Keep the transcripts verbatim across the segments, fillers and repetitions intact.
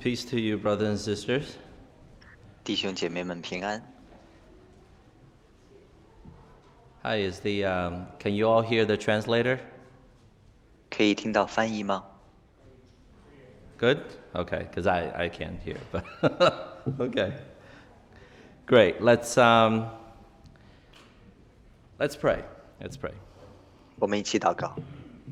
Peace to you, brothers and sisters. 弟兄姐妹们平安。 Hi, is the um, can you all hear the translator? 可以听到翻译吗？ Good? Okay, because I, I can't hear, but okay. Great. Let's um, let's pray. Let's pray. 我们一起祷告。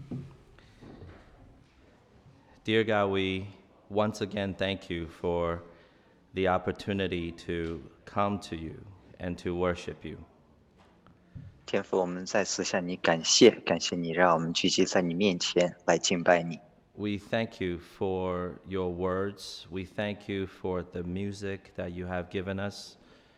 Dear God, we once again thank you for the opportunity to come to you and to worship you. 天父，我们再次向你感谢，感谢你让我们聚集在你面前来敬拜你。 We thank you for your words. We thank you for the music that you have given us.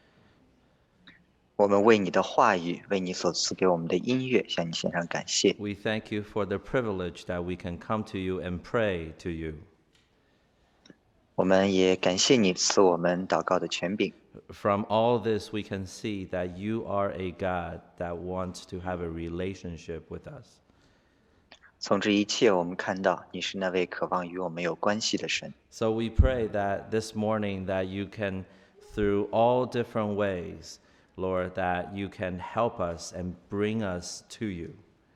我们为你的话语，为你所赐给我们的音乐，向你献上感谢。 We thank you for the privilege that we can come to you and pray to you. 我们也感谢你赐我们祷告的权柄。 From all this, we can see that you are a God that wants to have a relationship with us. 从这一切，我们看到你是那位渴望与我们有关系的神。 So we pray that this morning that you can, through all different ways, Lord, that you can help us and bring us to you.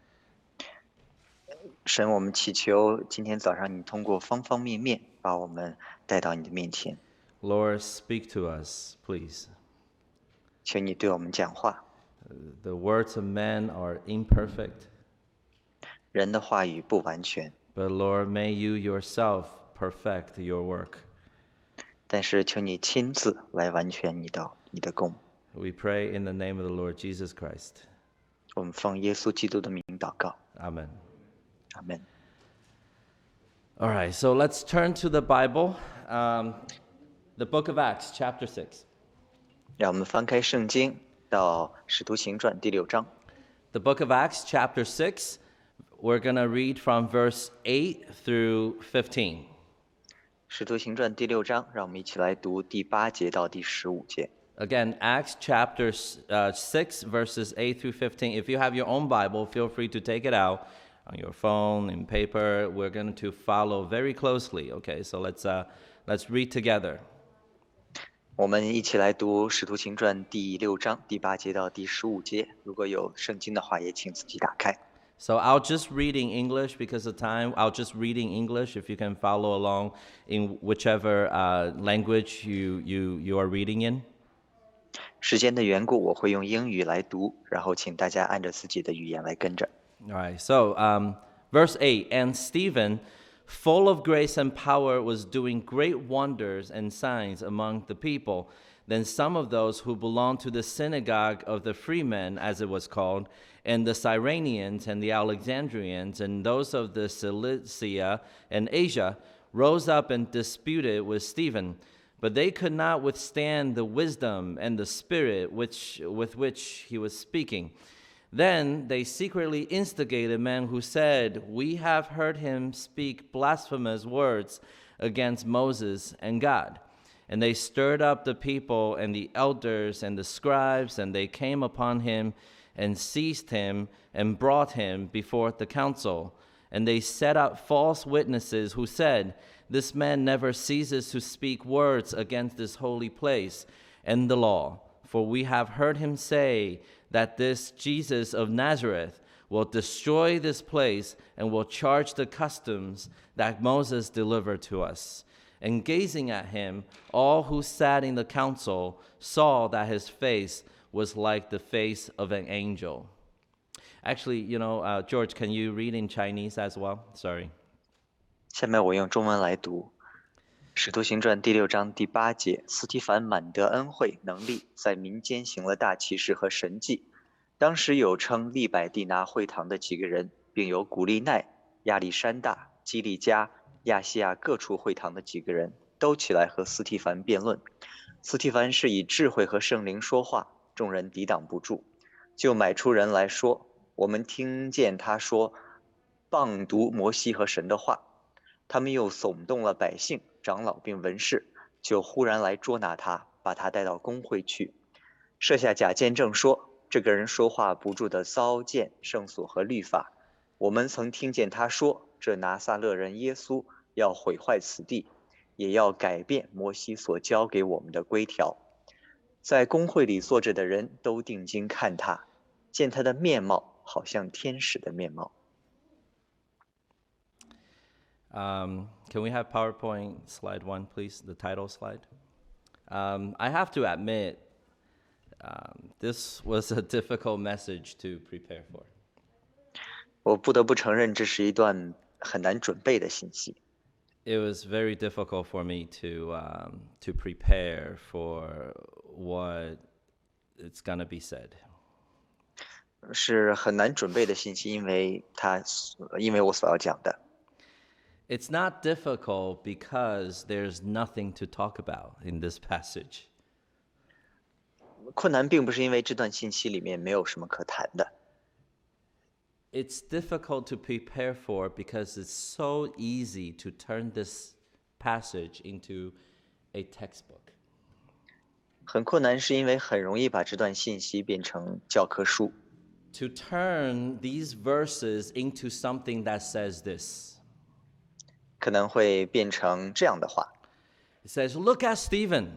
神，我们祈求今天早上你通过方方面面把我们带到你的面前， Lord, speak to us, please. 求你对我们讲话。 The words of men are imperfect, 人的话语不完全， but Lord, may you yourself perfect your work. 但是求你亲自来完全你的你的功。 We pray in the name of the Lord Jesus Christ. 我们奉耶稣基督的名祷告， Amen. 阿门。 All right, so let's turn to the Bible, um, the book of Acts, chapter six. 让我们翻开圣经到《使徒行传》第六章， The book of Acts, chapter six, we're going to read from verse eight through fifteen. 《使徒行传》第六章，让我们一起来读第八节到第十五节。 Again, Acts chapter uh, six, verses eight through fifteen. If you have your own Bible, feel free to take it out on your phone, in paper. We're going to follow very closely, okay? So let's, uh, let's read together. 我们一起来读《使徒行传》第六章第八节到第十五节。如果有圣经的话，也请自己打开。 So I'll just read in English because of time. I'll just read in English if you can follow along in whichever uh, language you, you, you are reading in. 时间的缘故，我会用英语来读，然后请大家按照自己的语言来跟着。 All right, so um, verse eight, and Stephen, full of grace and power, was doing great wonders and signs among the people. Then some of those who belonged to the synagogue of the freemen, as it was called, and the Cyrenians and the Alexandrians, and those of the Cilicia and Asia, rose up and disputed with Stephen. But they could not withstand the wisdom and the spirit which, with which he was speaking. Then they secretly instigated men who said, "We have heard him speak blasphemous words against Moses and God." And they stirred up the people and the elders and the scribes, and they came upon him and seized him and brought him before the council. And they set up false witnesses who said, "This man never ceases to speak words against this holy place and the law. For we have heard him say that this Jesus of Nazareth will destroy this place and will charge the customs that Moses delivered to us." And gazing at him, all who sat in the council saw that his face was like the face of an angel. Actually, you know, uh, George, can you read in Chinese as well? Sorry. 下面我用中文来读《使徒行传》第六章第八节：司提反满得恩惠能力，在民间行了大奇事和神迹。当时有称利百地拿会堂的几个人，并有古利奈、亚历山大、基利加、亚细亚各处会堂的几个人，都起来和司提反辩论。司提反是以智慧和圣灵说话，众人抵挡不住，就买出人来说：“我们听见他说，谤读摩西和神的话。”他们又耸动了百姓、长老并文士，就忽然来捉拿他，把他带到公会去，设下假见证说：“这个人说话不住的糟践圣所和律法。我们曾听见他说，这拿撒勒人耶稣要毁坏此地， 也要改变摩西所教给我们的规条。在公会里坐着的人都定睛看他，见他的面貌好像天使的面貌。 Um, can we have PowerPoint slide one, please? The title slide. Um, I have to admit, um, this was a difficult message to prepare for. 我不得不承认，这是一段很难准备的信息。 It was very difficult for me to um, to prepare for what it's gonna be said. 是很难准备的信息，因为它，因为我所要讲的。 It's not difficult because there's nothing to talk about in this passage. 困难并不是因为这段信息里面没有什么可谈的。 It's difficult to prepare for because it's so easy to turn this passage into a textbook. 很困难是因为很容易把这段信息变成教科书。 To turn these verses into something that says this. 可能会变成这样的话。 It says, "Look at Stephen.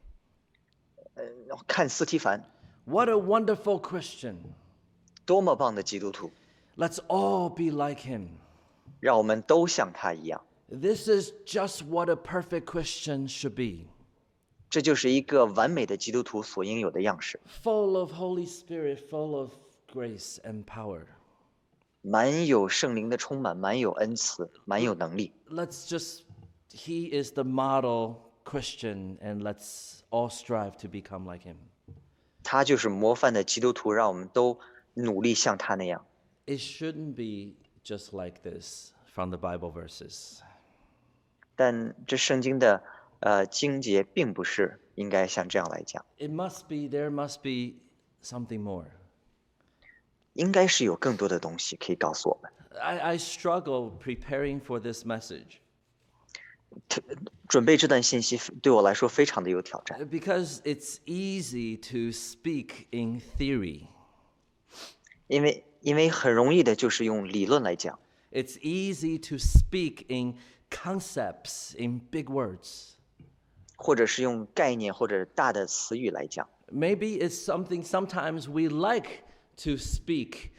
看斯提凡， What a wonderful Christian. 多么棒的基督徒， Let's all be like him. 让我们都像他一样。 This is just what a perfect Christian should be. 这就是一个完美的基督徒所应有的样式， Full of Holy Spirit, full of grace and power. 满有圣灵的充满，满有恩慈，满有能力。 Let's just, he is the model Christian, and let's all strive to become like him." 他就是模范的基督徒，让我们都努力像他那样。 It shouldn't be just like this from the Bible verses. 但这圣经的呃经节并不是应该像这样来讲， It must be, there must be something more. 应该是有更多的东西可以告诉我们。 I, I struggle preparing for this message 准备这段信息对我来说非常的有挑战， because it's easy to speak in theory. 因为因为很容易的就是用理论来讲， It's easy to speak in concepts, in big words. 或者是用概念或者大的词语来讲。 Maybe it's something sometimes we like to speak,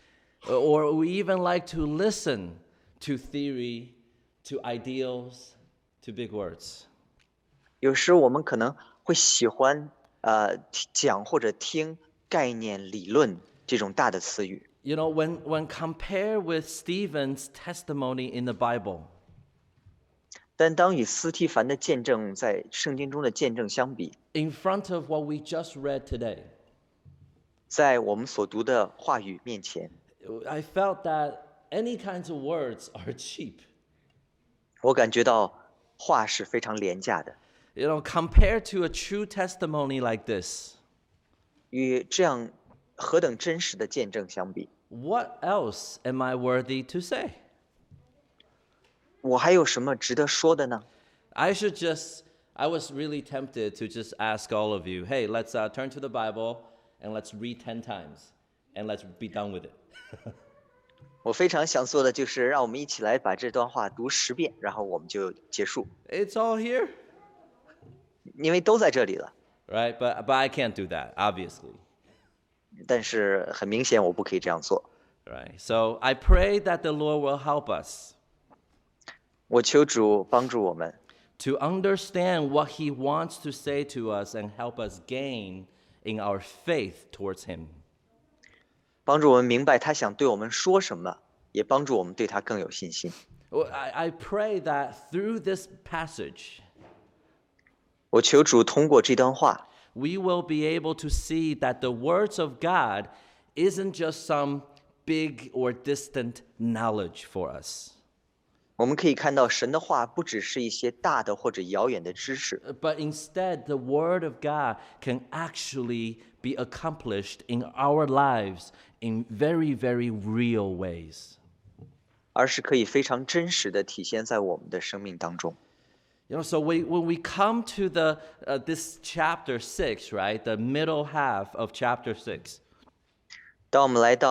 or we even like to listen to theory, to ideals, to big words. 有时我们可能会喜欢呃讲或者听概念、理论这种大的词语。 You know, when, when compared with Stephen's testimony in the Bible, 但当与斯提凡的见证在圣经中的见证相比， in front of what we just read today, 在我们所读的话语面前， I felt that any kinds of words are cheap. 我感觉到话是非常廉价的。 You know, compared to a true testimony like this, 与这样何等真实的见证相比， what else am I worthy to say? 我还有什么值得说的呢？ I should just, I was really tempted to just ask all of you, hey, let's uh, turn to the Bible and let's read ten times and let's be done with it. 我非常想做的就是让我们一起来把这段话读十遍，然后我们就结束， It's all here, 因为都在这里了。 right? But, but I can't do that, obviously, 但是很明显，我不可以这样做。 right? So I pray that the Lord will help us 我求主帮助我们， to understand what he wants to say to us and help us gain in our faith towards him. 帮助我们明白他想对我们说什么，也帮助我们对他更有信心。 Well, I, I pray that through this passage, 我求主通过这段话， we will be able to see that the words of God isn't just some big or distant knowledge for us, 我们可以看到神的话不只是一些大的或者遥远的知识， but instead the word of God can actually be accomplished in our lives in very, very real ways. 而是可以非常真实的体现在我们的生命当中。 You know, so we, when we come to the uh, this chapter six, right, the middle half of chapter six, 当我们来到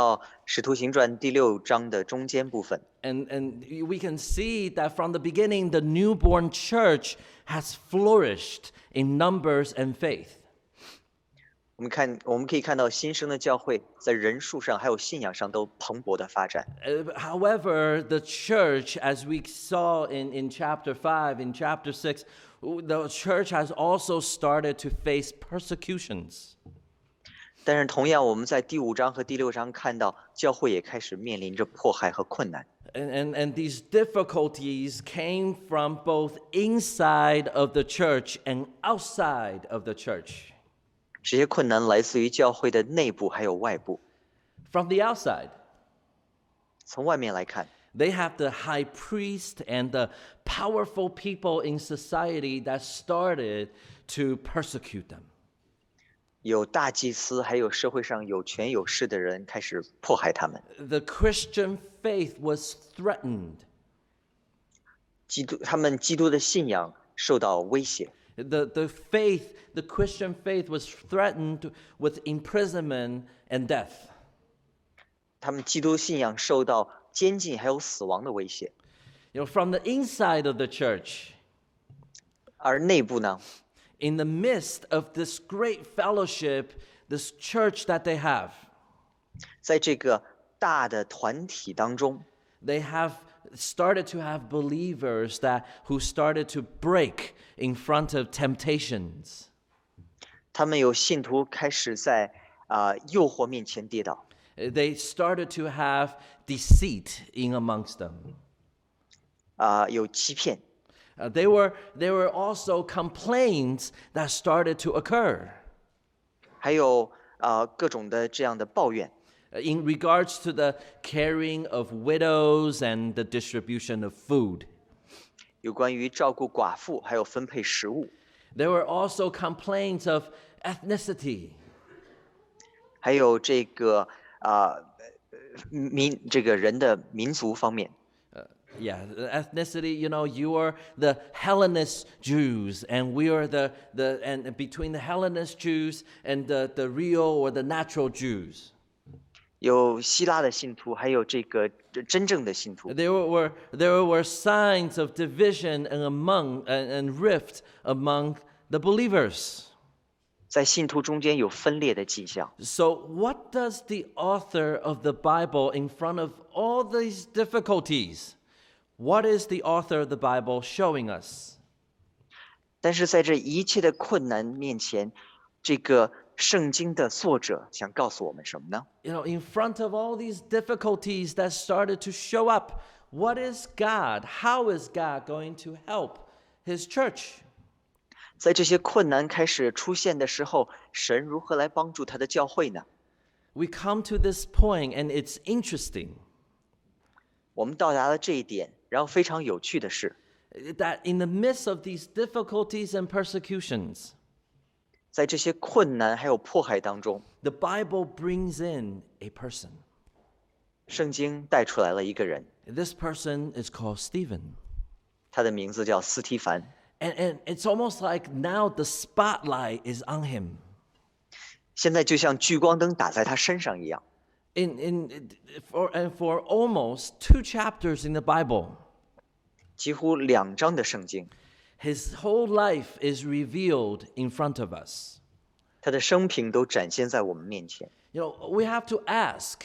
使徒行传》第六章的中间部分。 And, and we can see that from the beginning, the newborn church has flourished in numbers and faith. 我们看，我们可以看到新生的教会在人数上还有信仰上都蓬勃的发展。 Uh, However, the church, as we saw in, in chapter five, in chapter six, the church has also started to face persecutions. 但是同样，我们在第五章和第六章看到，教会也开始面临着迫害和困难。 And, and, and these difficulties came from both inside of the church and outside of the church. 这些困难来自于教会的内部还有外部。 From the outside, 从外面来看， they have the high priest and the powerful people in society that started to persecute them. 有大祭司，还有社会上有权有势的人开始迫害他们。 The Christian faith was threatened. 基督，他们基督的信仰受到威胁。 The, the faith, the Christian faith was threatened with imprisonment and death. 他们基督信仰受到监禁还有死亡的威胁。 You know, from the inside of the church, 而内部呢， in the midst of this great fellowship, this church that they have, 在这个大的团体当中， they have started to have believers that who started to break in front of temptations. 他们有信徒开始在啊、呃诱惑面前跌倒， They started to have deceit in amongst them. 啊、有欺骗， Uh, they were there were also complaints that started to occur 还有啊、各种的这样的抱怨， uh, in regards to the caring of widows and the distribution of food. 有关于照顾寡妇还有分配食物， There were also complaints of ethnicity. 还有这个啊、民这个人的民族方面。 Yeah, the ethnicity, you know, you are the Hellenist Jews, and we are the, the and between the Hellenist Jews and the, the real or the natural Jews. 有希腊的信徒，还有这个真正的信徒， There were, there were signs of division and among and, and rift among the believers. 在信徒中间有分裂的迹象。 So what does the author of the Bible, in front of all these difficulties, what is the author of the Bible showing us? 但是在这一切的困难面前，这个圣经的作者想告诉我们什么呢？ You know, in front of all these difficulties that started to show up, what is God? How is God going to help his church? 在这些困难开始出现的时候，神如何来帮助他的教会呢？ We come to this point, and it's interesting 我们到达了这一点，然后非常有趣的是， that in the midst of these difficulties and persecutions, 在这些困难还有迫害当中， the Bible brings in a person. 圣经带出来了一个人， This person is called Stephen. 他的名字叫斯提凡。 And, and it's almost like now the spotlight is on him. 现在就像聚光灯打在他身上一样。 In, in, for, and for almost two chapters in the Bible, 几乎两章的圣经， his whole life is revealed in front of us. 他的生平都展现在我们面前。 You know, we have to ask,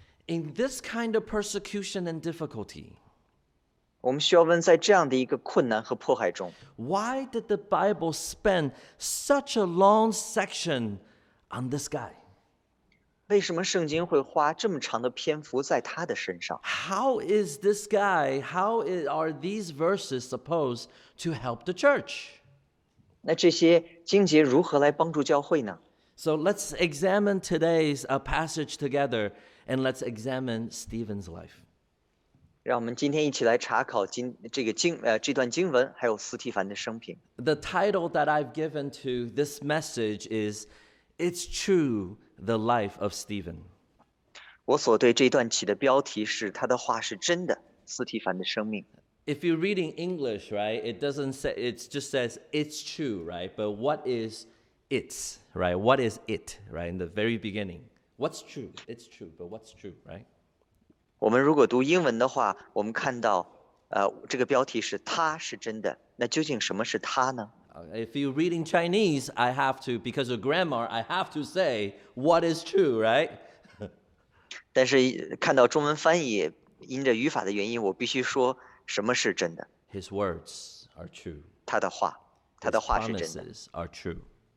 in this kind of persecution and difficulty, 我们需要问，在这样的一个困难和迫害中， why did the Bible spend such a long section on this guy? 为什么圣经会花这么长的篇幅在他的身上？ How is this guy, how is, are these verses supposed to help the church? 那这些经节如何来帮助教会呢？ So let's examine today's uh, passage together, and let's examine Stephen's life. 让我们今天一起来查考今这个经呃这段经文，还有斯提凡的生平。 The title that I've given to this message is, It's True, the Life of Stephen. 我所对这段起的标题是他的话是真的，斯提凡的生命。 If you read in English, right, it doesn't say, it just says it's true, right? But what is it, right? What is it, right? In the very beginning, What's true? It's true, but what's true, right? 我们如果读英文的话，我们看到，呃，这个标题是它是真的，那究竟什么是它呢？ Uh, If you read in Chinese, I have to, because of grammar, I have to say what is true, right? 但是看到中文翻译，因着语法的原因，我必须说什么是真的？ His words are true. 他的话，他 His 的话是真的， promises are true.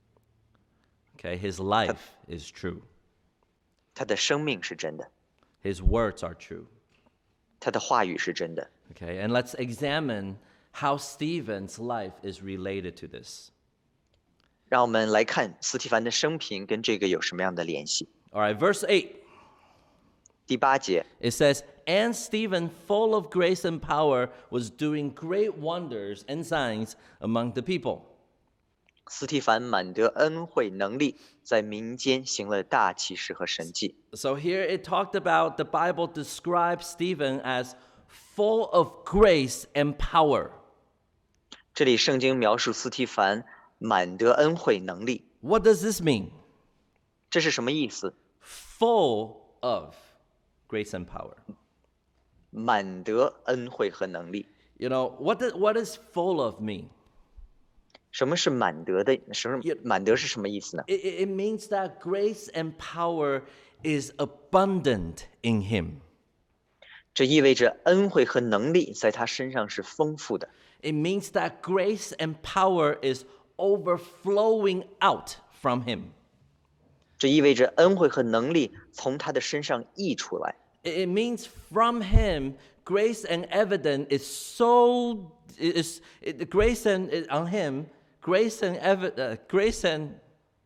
Okay, his life is true. 他的生命是真的， His words are true. 他的话语是真的。 Okay, and let's examine how Stephen's life is related to this. 让我们来看斯提凡的生平跟这个有什么样的联系。 All right, verse eight. 第八节， It says, And Stephen, full of grace and power, was doing great wonders and signs among the people. 斯提凡满得恩惠能力，在民间行了大奇事和神迹。 So here it talked about, the Bible describes Stephen as full of grace and power. 这里圣经描述斯提凡满得恩惠能力， What does this mean? 这是什么意思？ Full of grace and power. 满得恩惠和能力， You know, what, do- what does full of mean? 什么是满得的？什么满得是什么意思呢？ It, it it means that grace and power is abundant in him. 这意味着恩惠和能力在他身上是丰富的。 It means that grace and power is overflowing out from him. 这意味着恩惠和能力从他的身上溢出来。 It it means from him, grace and evidence is so is it, grace and on him, grace and evi- uh, grace and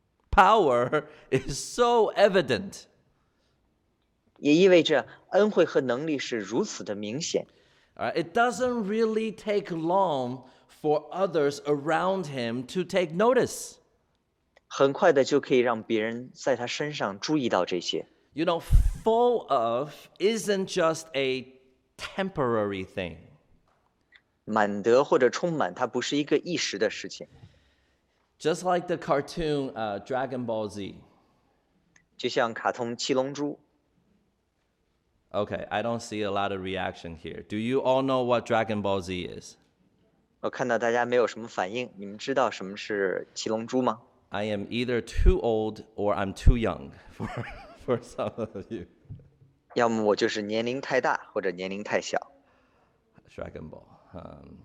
power is so evident. 也意味着恩惠和能力是如此的明显， All right, it doesn't really take long for others around him to take notice. 很快的就可以让别人在他身上注意到这些。 You know, full of isn't just a temporary thing. 满得或者充满，它不是一个一时的事情， Just like the cartoon uh, Dragon Ball Z. 就像卡通《七龙珠》。 Okay, I don't see a lot of reaction here. Do you all know what Dragon Ball Z is? 我看到大家没有什么反应，你们知道什么是七龙珠吗？ I am either too old or I'm too young for, for some of you. 要么我就是年龄太大，或者年龄太小。 Dragon Ball. Um,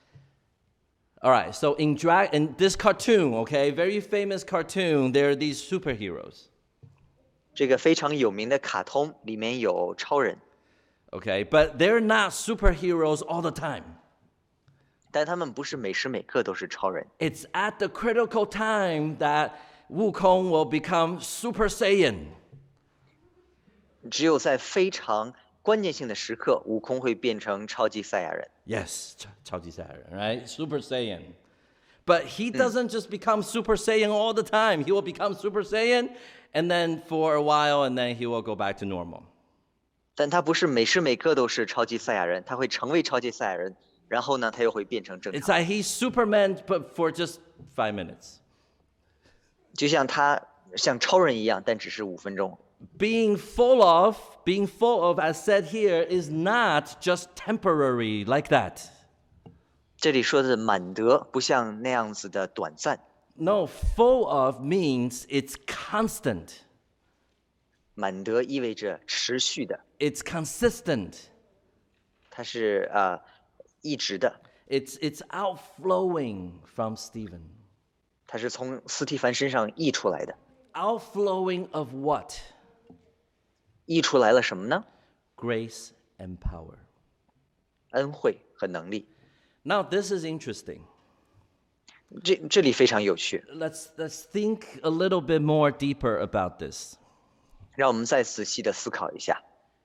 all right, so in, dra- in this cartoon, okay, very famous cartoon, there are these superheroes. 这个非常有名的卡通里面有超人， Okay, but they're not superheroes all the time. 但他们不是每时每刻都是超人。 It's at the critical time that Wukong will become Super Saiyan. 只有在非常关键性的时刻，悟空会变成超级赛亚人。 Yes, Ch- 超级赛亚人, right? Super Saiyan. But he doesn't just become Super Saiyan all the time. He will become Super Saiyan, and then for a while, and then he will go back to normal. 但他不是每时每刻都是超级赛亚人，他会成为超级赛亚人，然后呢，他又会变成正 It's 常。 like he's Superman, but for just five minutes. 就像他像超人一样，但只是五分钟。 Being full of, being full of, as said here, is not just temporary like that. 这里说的满得不像那样子的短暂， No, full of means it's constant. 满得意味着持续的， It's consistent. 它是呃一直的， It's, it's outflowing from Stephen. 它是从斯蒂凡身上溢出来的。 Outflowing of what? 溢出来了什么呢？ Grace and power. 恩惠和能力。 Now, this is interesting. 这这里非常有趣， Let's, let's think a little bit more deeper about this. 让我们再仔细的思考一下，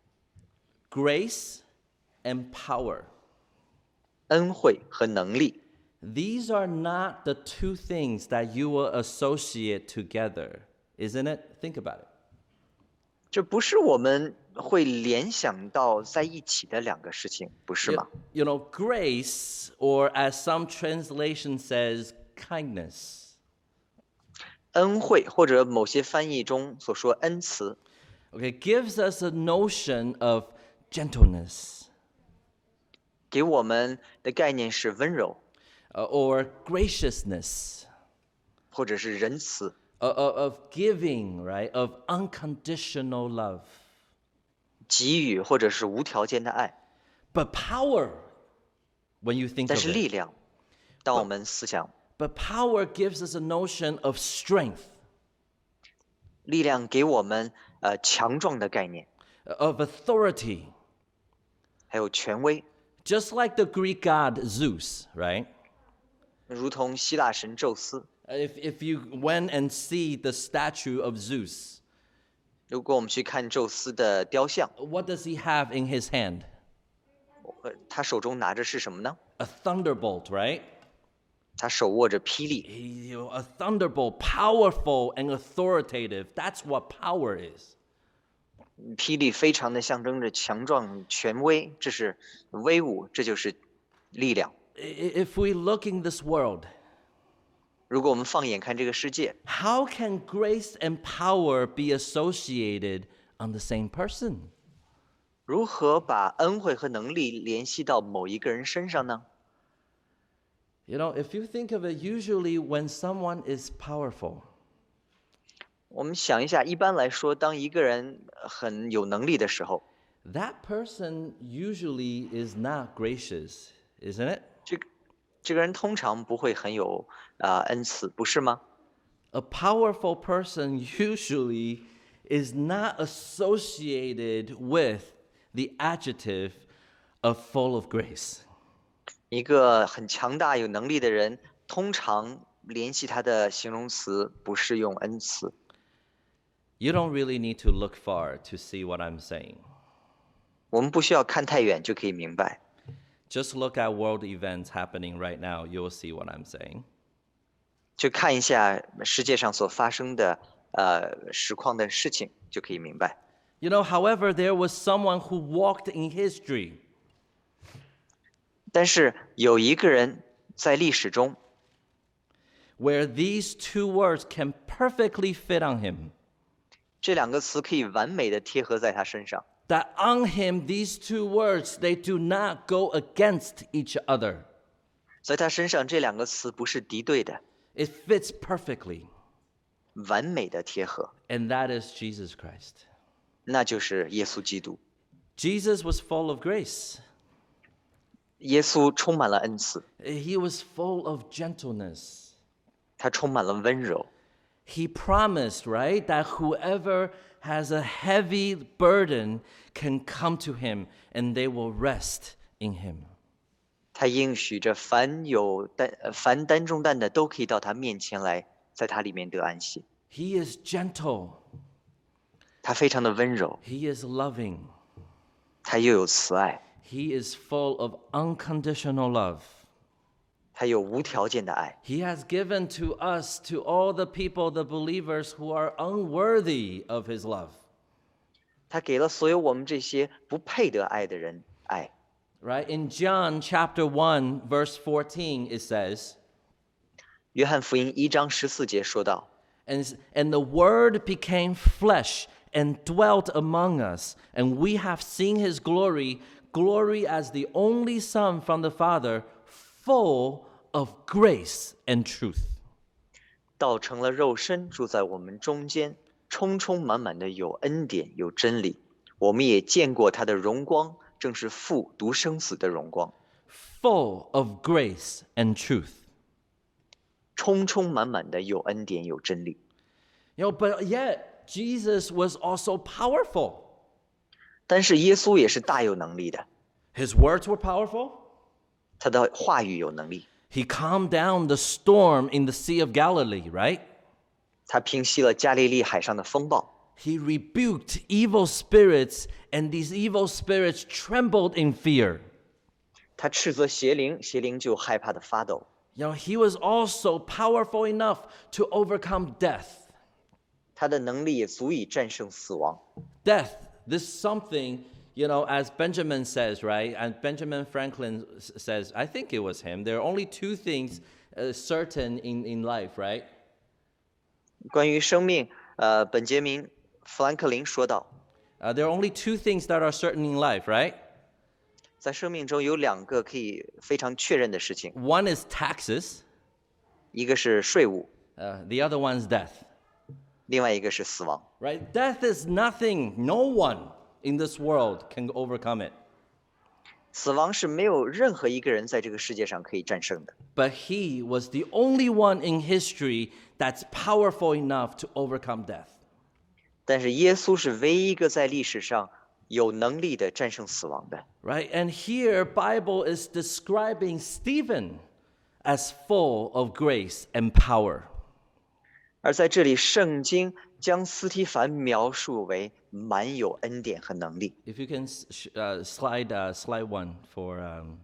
Grace and power. 恩惠和能力， These are not the two things that you will associate together, isn't it? Think about it. 这不是我们会联想到在一起的两个事情，不是 You, 吗？ you know, grace, or as some translation says, kindness. 恩惠或者某些翻译中所说恩慈， Okay, gives us a notion of gentleness 给我们的概念是温柔， uh, or graciousness, 或者是仁慈， uh, uh, of giving, right? Of unconditional love. 给予或者是无条件的爱。 But power, when you think 但 of 是力 it, 量，当我们思想， but power gives us a notion of strength, 力量给我们呃强壮的概念， of authority, 还有权威， just like the Greek god Zeus, right? 如同希腊神宙斯。 If, if you went and see the statue of Zeus, 如果我们去看宙斯的雕像， what does he have in his hand? 呃，他手中拿着是什么呢？ A thunderbolt, right? 他手握着霹雳， He- you know, a thunderbolt, powerful and authoritative. That's what power is. 霹雳非常的象征着强壮、权威，这是威武，这就是力量。 I- If we look in this world, 如果我们放眼看这个世界， how can grace and power be associated on the same person? 如何把恩惠和能力联系到某一个人身上呢？ You know, if you think of it, usually when someone is powerful, 我们想一下，一般来说，当一个人很有能力的时候， that person usually is not gracious, isn't it? 这个这个人通常不会很有啊、呃恩慈，不是吗？ A powerful person usually is not associated with the adjective of full of grace. 一个很强大有能力的人，通常联系他的形容词不是用恩慈。 You don't really need to look far to see what I'm saying. 我们不需要看太远就可以明白， Just look at world events happening right now, you'll see what I'm saying. 就看一下世界上所发生的呃实况的事情，就可以明白。 You know, however, there was someone who walked in history 但是有一个人在历史中， where these two words can perfectly fit on him. 这两个词可以完美的贴合在他身上。 That on him, these two words, they do not go against each other. 在他身上，这两个词不是敌对的， It fits perfectly. 完美的贴合， And that is Jesus Christ. 那就是耶稣基督。 Jesus was full of grace. 耶稣充满了恩慈， He was full of gentleness. 他充满了温柔。 He promised, right, that whoever has a heavy burden can come to him and they will rest in him. 他应许着凡有担呃凡担重担的，都可以到他面前来，在他里面得安息。 He is gentle. 他非常的温柔， He is loving. 他又有慈爱， He is full of unconditional love. 他有无条件的爱。 He has given to us, to all the people, the believers who are unworthy of his love. 他给了所有我们这些不配得爱的人爱。 Right? In John chapter one, verse fourteen, it says, 约翰福音一章十四节说道 and, and the word became flesh and dwelt among us, and we have seen his glory, glory as the only Son from the Father, full of grace and truth. 道成了肉身，住在我们中间，充充满满的有恩典，有真理。我们也见过他的荣光，正是父独生子的荣光， Full of grace and truth. 充充满满的有恩典，有真理。 You know, but yet Jesus was also powerful. 但是耶稣也是大有能力的， His words were powerful. 他的话语有能力， He calmed down the storm in the Sea of Galilee, right? 他平息了加利利海上的风暴， He rebuked evil spirits, and these evil spirits trembled in fear. 他斥责邪灵，邪灵就害怕的发抖。 You know, he was also powerful enough to overcome death. 他的能力也足以战胜死亡。 Death, this something, you know, as Benjamin says, right? And Benjamin Franklin s- says, I think it was him. There are only two things uh, certain in, in life, right? 关于生命，呃，本杰明·富兰克林说道， Uh, there are only two things that are certain in life, right? 在生命中有两个可以非常确认的事情， One is taxes, 一个是税务， uh, the other one's death, 另外一个是死亡。 right? Death is nothing. No one in this world can overcome it. 死亡是没有任何一个人在这个世界上可以战胜的， But he was the only one in history that's powerful enough to overcome death. 但是耶稣是唯一一个在历史上有能力的战胜死亡的。 Right? And here, Bible is describing Stephen as full of grace and power. 而在这里，圣经将斯提凡描述为满有恩典和能力。 If you can sh- uh, slide uh, slide one for. Um...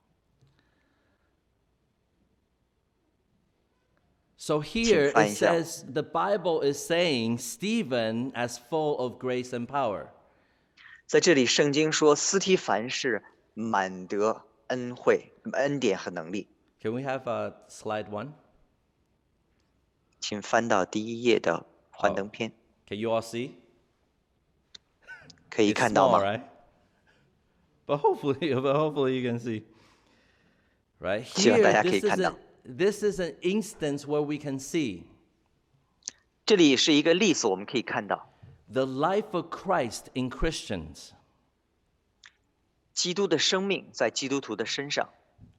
So here 请翻 it 一下。 says the Bible is saying Stephen as full of grace and power. 在这里，圣经说斯提凡是满得恩惠、恩典和能力。 Can we have uh, slide one? 请翻到第一页的幻灯片， Can you all see? 可以 It's 看到 small, 吗？ right? But hopefully, but hopefully you can see. Right 希望大 here, 家可以 this 看 is, 到。 a, this is an instance where we can see 这里是一个例子，我们可以看到 the life of Christ in Christians. 基督的生命在基督徒的身上。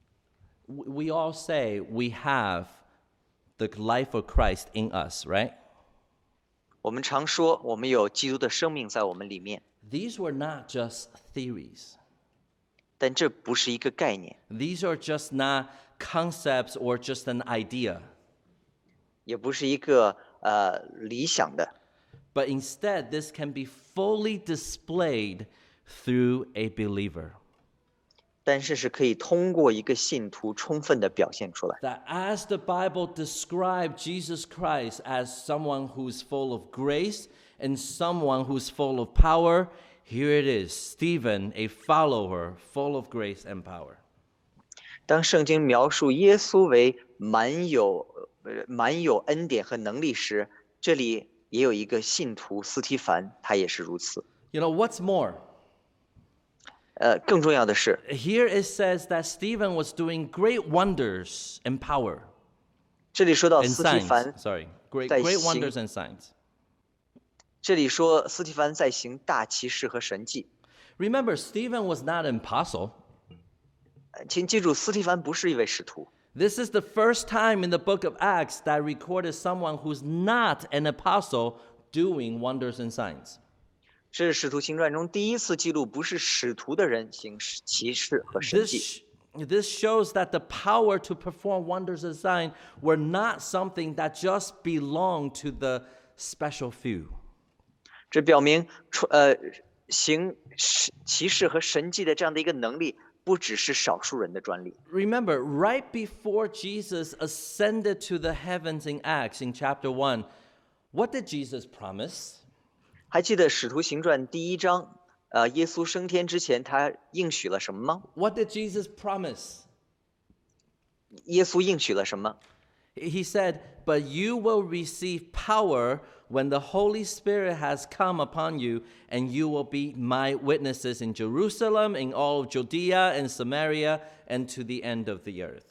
We we all say we have the life of Christ in us, right? 我们常说，我们有基督的生命在我们里面， These were not just theories. 但这不是一个概念， These are just not concepts or just an idea, 也不是一个呃理想的， but instead, this can be fully displayed through a believer. 但是是可以通过一个信徒充分的表现出来。 That as the Bible describes Jesus Christ as someone who's full of grace and someone who's full of power, here it is, Stephen, a follower full of grace and power. 当圣经描述耶稣为满有呃满有恩典和能力时，这里也有一个信徒斯提凡，他也是如此。 You know, what's more? 呃，更重要的是， Here it says that Stephen was doing great wonders and power 这里说到 and 斯提凡 signs. Sorry, great, 在 great 行- wonders and signs. 这里说斯提凡在行大奇事和神迹。 Remember, Stephen was not an apostle. 呃请记住，斯提凡不是一位使徒。 This is the first time in the book of Acts that recorded someone who's not an apostle doing wonders and signs. 这是《使徒行传》中第一次记录不是使徒的人行奇事和神 This, 迹。 sh- this shows that the power to perform wonders and signs were not something that just belonged to the special few. 这表明，出呃，行奇事和神迹的这样的一个能力，不只是少数人的专利。 Remember, right before Jesus ascended to the heavens in Acts in chapter one, what did Jesus promise? 还记得《使徒行传》第一章，呃，耶稣升天之前，他应许了什么吗？ What did Jesus promise? 耶稣应许了什么？ He said, "But you will receive power when the Holy Spirit has come upon you, and you will be my witnesses in Jerusalem, in all of Judea and Samaria, and to the end of the earth."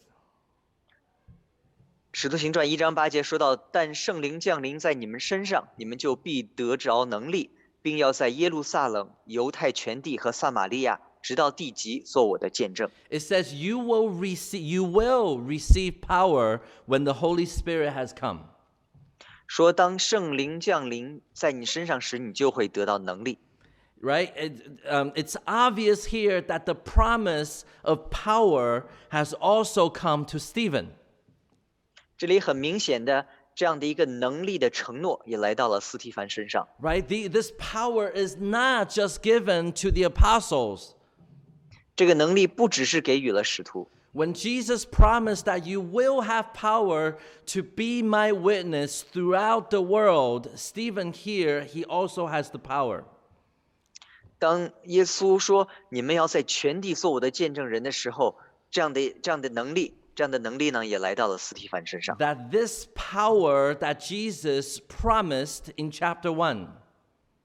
使徒行传一章八节说到：“但圣灵降临在你们身上，你们就必得着能力，并要在耶路撒冷、犹太全地和撒玛利亚，直到地极，做我的见证。” It says, "You will receive, you will receive power when the Holy Spirit has come." 说当圣灵降临在你身上时，你就会得到能力。 Right? It, um, it's obvious here that the promise of power has also come to Stephen. 这里很明显的，这样的一个能力的承诺也来到了斯提凡身上。 Right? The, this power is not just given to the apostles. 这个能力不只是给予了使徒， When Jesus promised that you will have power to be my witness throughout the world, Stephen here, he also has the power. 当耶稣说你们要在全地做我的见证人的时候，这样的这样的能力，这样的能力呢，也来到了斯提凡身上。 That this power that Jesus promised in chapter one,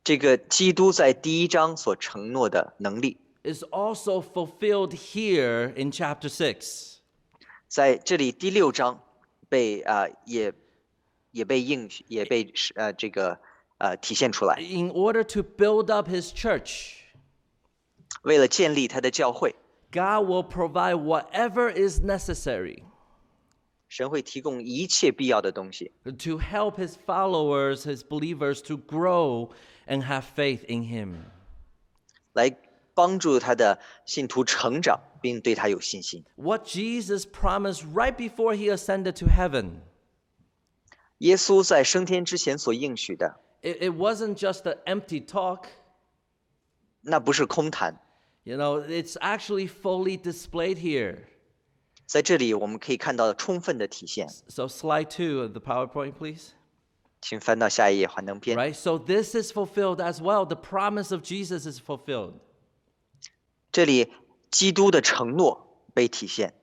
这个基督在第一章所承诺的能力， is also fulfilled here in chapter six. 在这里第六章被啊、呃、也也被应许，也被呃这个呃体现出来。 In order to build up his church, 为了建立他的教会， God will provide whatever is necessary 神会提供一切必要的东西， to help his followers, his believers, to grow and have faith in him. 来帮助他的信徒成长，并对他有信心。 What Jesus promised right before he ascended to heaven, 耶稣在升天之前所应许的， it, it wasn't just an empty talk. 那不是空谈， You know, it's actually fully displayed here. 在这里我们可以看到充分的体现。 So slide two of the PowerPoint, please. 请翻到下一页幻灯片。 Right? So this is fulfilled as well. The promise of Jesus is fulfilled. 这里基督的承诺被体现。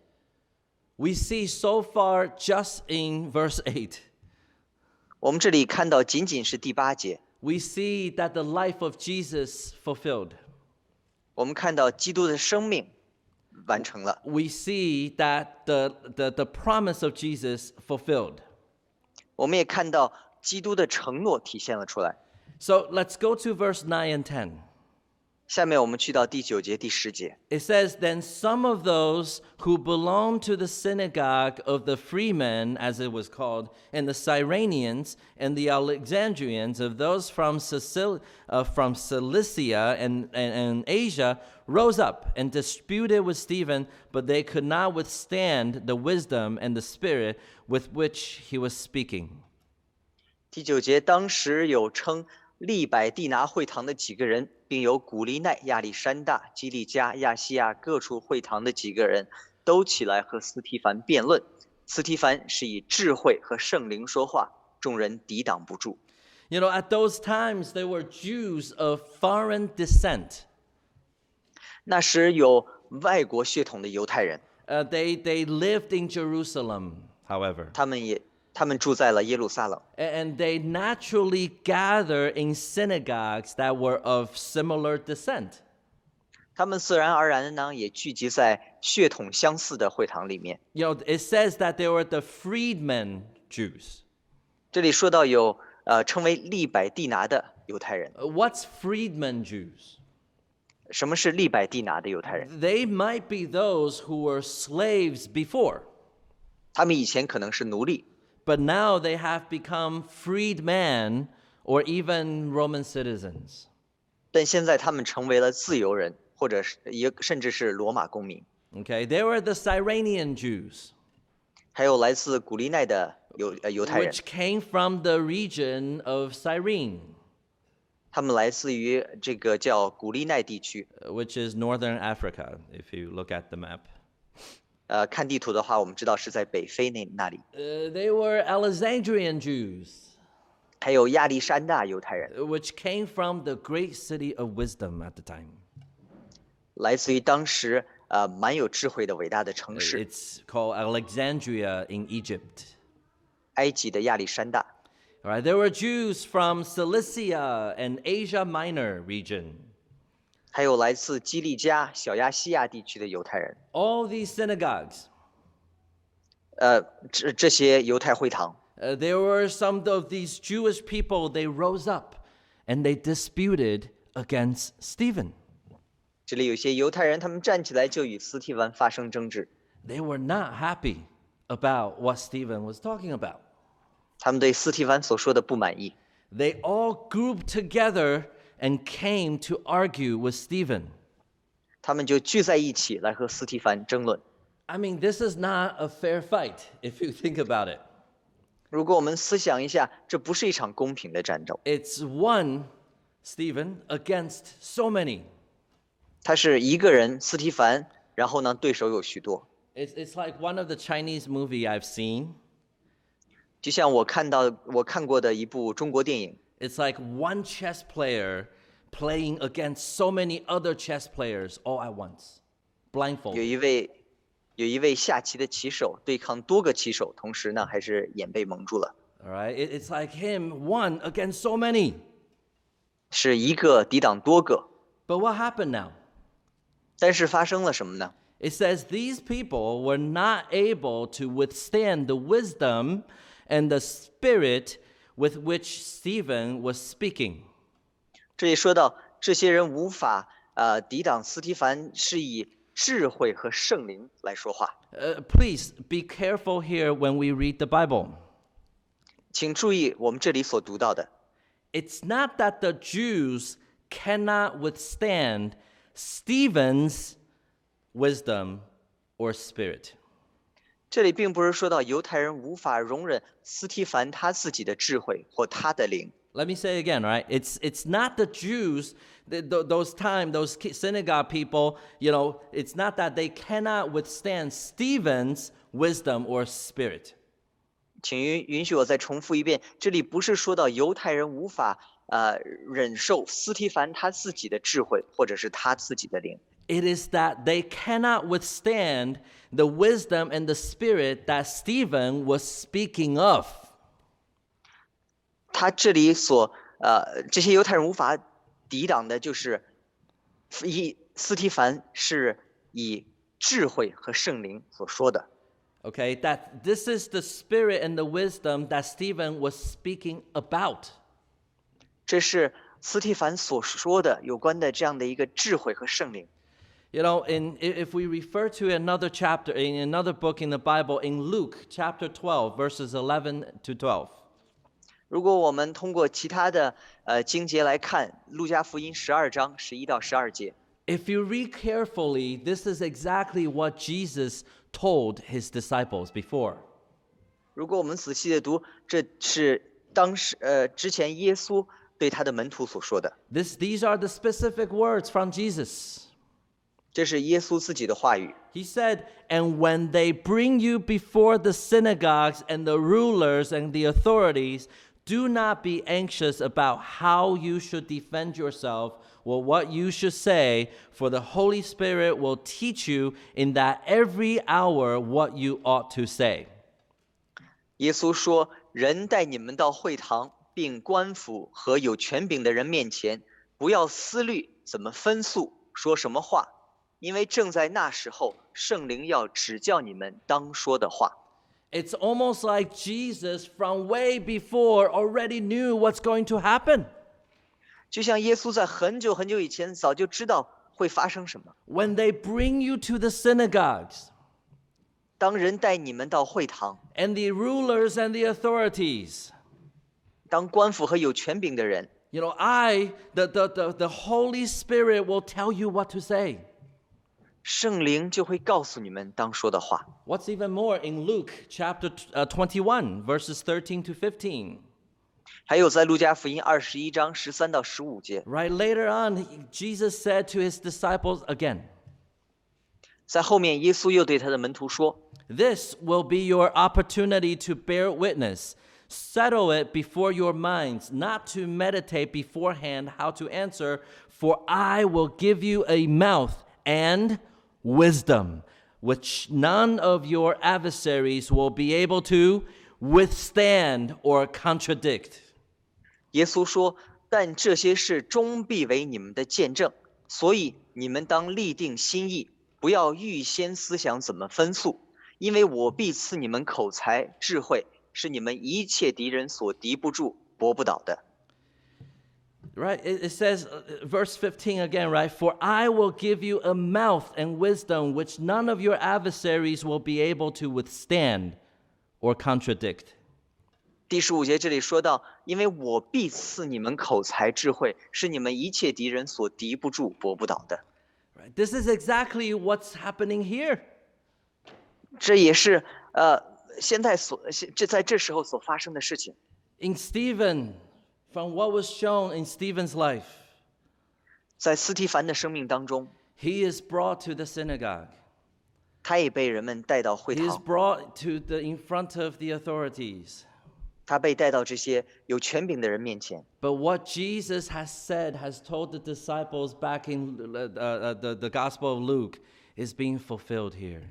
We see so far just in verse eight. 我们这里看到仅仅是第八节， We see that the life of Jesus fulfilled. 我们看到基督的生命完成了， We see that the, the, the promise of Jesus fulfilled. 我们也看到基督的承诺体现了出来。 So let's go to verse nine and ten. 下面我们去到第九节、第十节。 It says, Then some of those who belonged to the synagogue of the freemen, as it was called, and the Cyrenians and the Alexandrians, of those from, Sicil- uh, from Cilicia and, and, and Asia, rose up and disputed with Stephen, but they could not withstand the wisdom and the spirit with which he was speaking. 第九节，当时有称利百地拿会堂的几个人，并有古利奈、亚历山大、基利加、亚细亚各处会堂的几个人，都起来和斯提凡辩论。斯提凡是以智慧和圣灵说话，众人抵挡不住。 You know, at those times, there were Jews of foreign descent. 那时有外国血统的犹太人， Uh, they, they lived in Jerusalem, however. 他们也他们住在了耶路撒冷， And they naturally gather in synagogues that were of similar descent. 他们自然而然的呢，也聚集在血统相似的会堂里面。 You know, it says that they were the freedmen Jews. 这里说到有呃称为利百地拿的犹太人， Uh, What's freedmen Jews? 什么是利百地拿的犹太人？ They might be those who were slaves before, 他们以前可能是奴隶， but now they have become freedmen or even Roman citizens. 但现在他们成为了自由人，或者是也甚至是罗马公民。 Okay, they were the Cyrenian Jews, 还有来自古利奈的犹呃犹太人， which came from the region of Cyrene, 他们来自于这个叫古利奈地区。 uh, which is northern Africa, if you look at the map. 呃，看地图的话，我们知道是在北非那那里。 Uh, they were Alexandrian Jews, 还有亚历山大犹太人， which came from the great city of wisdom at the time. 来自于当时呃蛮有智慧的伟大的城市 It's called Alexandria in Egypt. 埃及的亚历山大。 All right, there were Jews from Cilicia and Asia Minor region. 还有来自基利加、小亚细亚地区的犹太人， All these synagogues, 呃，这这些犹太会堂， uh, there were some of these Jewish people, they rose up and they disputed against Stephen. 这里有些犹太人，他们站起来就与斯提凡发生争执， They were not happy about what Stephen was talking about. 他们对斯提凡所说的不满意， They all grouped together and came to argue with Stephen. 他们就聚在一起来和斯提凡争论。 I mean, this is not a fair fight if you think about it. 如果我们思想一下，这不是一场公平的战斗， It's one Stephen against so many. 他是一个人斯提凡，然后呢，对手有许多。 It's, it's like one of the Chinese movie I've seen. 就像我看到我看过的一部中国电影， It's like one chess player playing against so many other chess players all at once, 有 blindfolded. 一位有一位下棋的棋手对抗多个棋手，同时呢还是眼被蒙住了。 All right, it, it's like him, one against so many. 是一个抵挡多个。 But what happened now? 但是发生了什么呢？ It says these people were not able to withstand the wisdom and the spirit with which Stephen was speaking. 这里说到这些人无法呃抵挡司提反是以智慧和圣灵来说话。 Uh, please be careful here when we read the Bible. 请注意我们这里所读到的， It's not that the Jews cannot withstand Stephen's wisdom or spirit. 这里并不是说到犹太人无法容忍司提反他自己的智慧或他的灵。 Let me say it again, right? It's it's not the Jews, th- th- those time, those synagogue people, you know, it's not that they cannot withstand Stephen's wisdom or spirit. 请允允许我再重复一遍，这里不是说到犹太人无法呃忍受司提反他自己的智慧或者是他自己的灵。 It is that they cannot withstand the wisdom and the spirit that Stephen was speaking of. 他这里所呃这些犹太人无法抵挡的就是以司提反是以智慧和圣灵所说的。 Okay, that this is the spirit and the wisdom that Stephen was speaking about. 这是司提反所说的有关的这样的一个智慧和圣灵。 You know, in, if we refer to another chapter, in another book in the Bible, in Luke chapter twelve, verses eleven to twelve. 如果我们通过其他的呃经节来看，路加福音十二章十一到十二节， If you read carefully, this is exactly what Jesus told his disciples before. 如果我们仔细的读，这是当时呃之前耶稣对他的门徒所说的， This, these are the specific words from Jesus. 这是耶稣自己的话语。 He said, "And when they bring you before the synagogues and the rulers and the authorities, do not be anxious about how you should defend yourself or what you should say, for the Holy Spirit will teach you in that every hour what you ought to say." 耶稣说：“人带你们到会堂，并官府和有权柄的人面前，不要思虑怎么分诉，说什么话，因为正在那时候，圣灵要指教你们当说的话。” It's almost like Jesus from way before already knew what's going to happen. 就像耶稣在很久很久以前早就知道会发生什么。 When they bring you to the synagogues 当人带你们到会堂， and the rulers and the authorities, 当官府和有权柄的人， you know, I, the, the, the, the Holy Spirit will tell you what to say. 圣灵就会告诉你们当说的话。 What's even more in Luke chapter uh, twenty-one, verses thirteen to fifteen. 还有在路加福音二十一章十三到十五节， Right later on, he- Jesus said to his disciples again, 在后面耶稣又对他的门徒说： "This will be your opportunity to bear witness. Settle it before your minds, not to meditate beforehand how to answer, for I will give you a mouth and wisdom, which none of your adversaries will be able to withstand or contradict." 耶稣说：“但这些事终必为你们的见证，所以你们当立定心意，不要预先思想怎么分诉，因为我必赐你们口才、智慧，是你们一切敌人所敌不住、搏不倒的。” Right? It, it says, uh, verse fifteen again, right? "For I will give you a mouth and wisdom which none of your adversaries will be able to withstand or contradict." 第十五节这里说到：“因为我必赐你们口才、智慧，是你们一切敌人所敌不住、搏不倒的。” Right? This is exactly what's happening here. 这也是呃现在所现这在这时候所发生的事情。 In Stephen, from what was shown in Stephen's life, 在司提反的生命当中， he is brought to the synagogue. 他也被人们带到会 He is 堂， brought to the in front of the authorities. 他被带到这些有权柄的人面前。 But what Jesus has said, has told the disciples back in uh, uh, the, the Gospel of Luke, is being fulfilled here.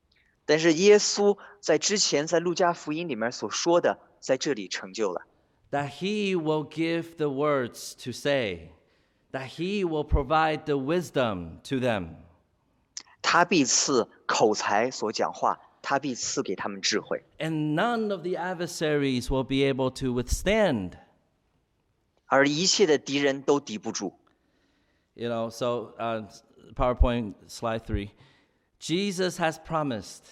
但是耶稣在之前在路加福音里面所说的，在这里成就了。 that he will give the words to say, that he will provide the wisdom to them. 他必赐口才所讲话，他必赐给他们智慧， And none of the adversaries will be able to withstand. 而一切的敌人都敌不住。 You know, so uh, PowerPoint slide three. Jesus has promised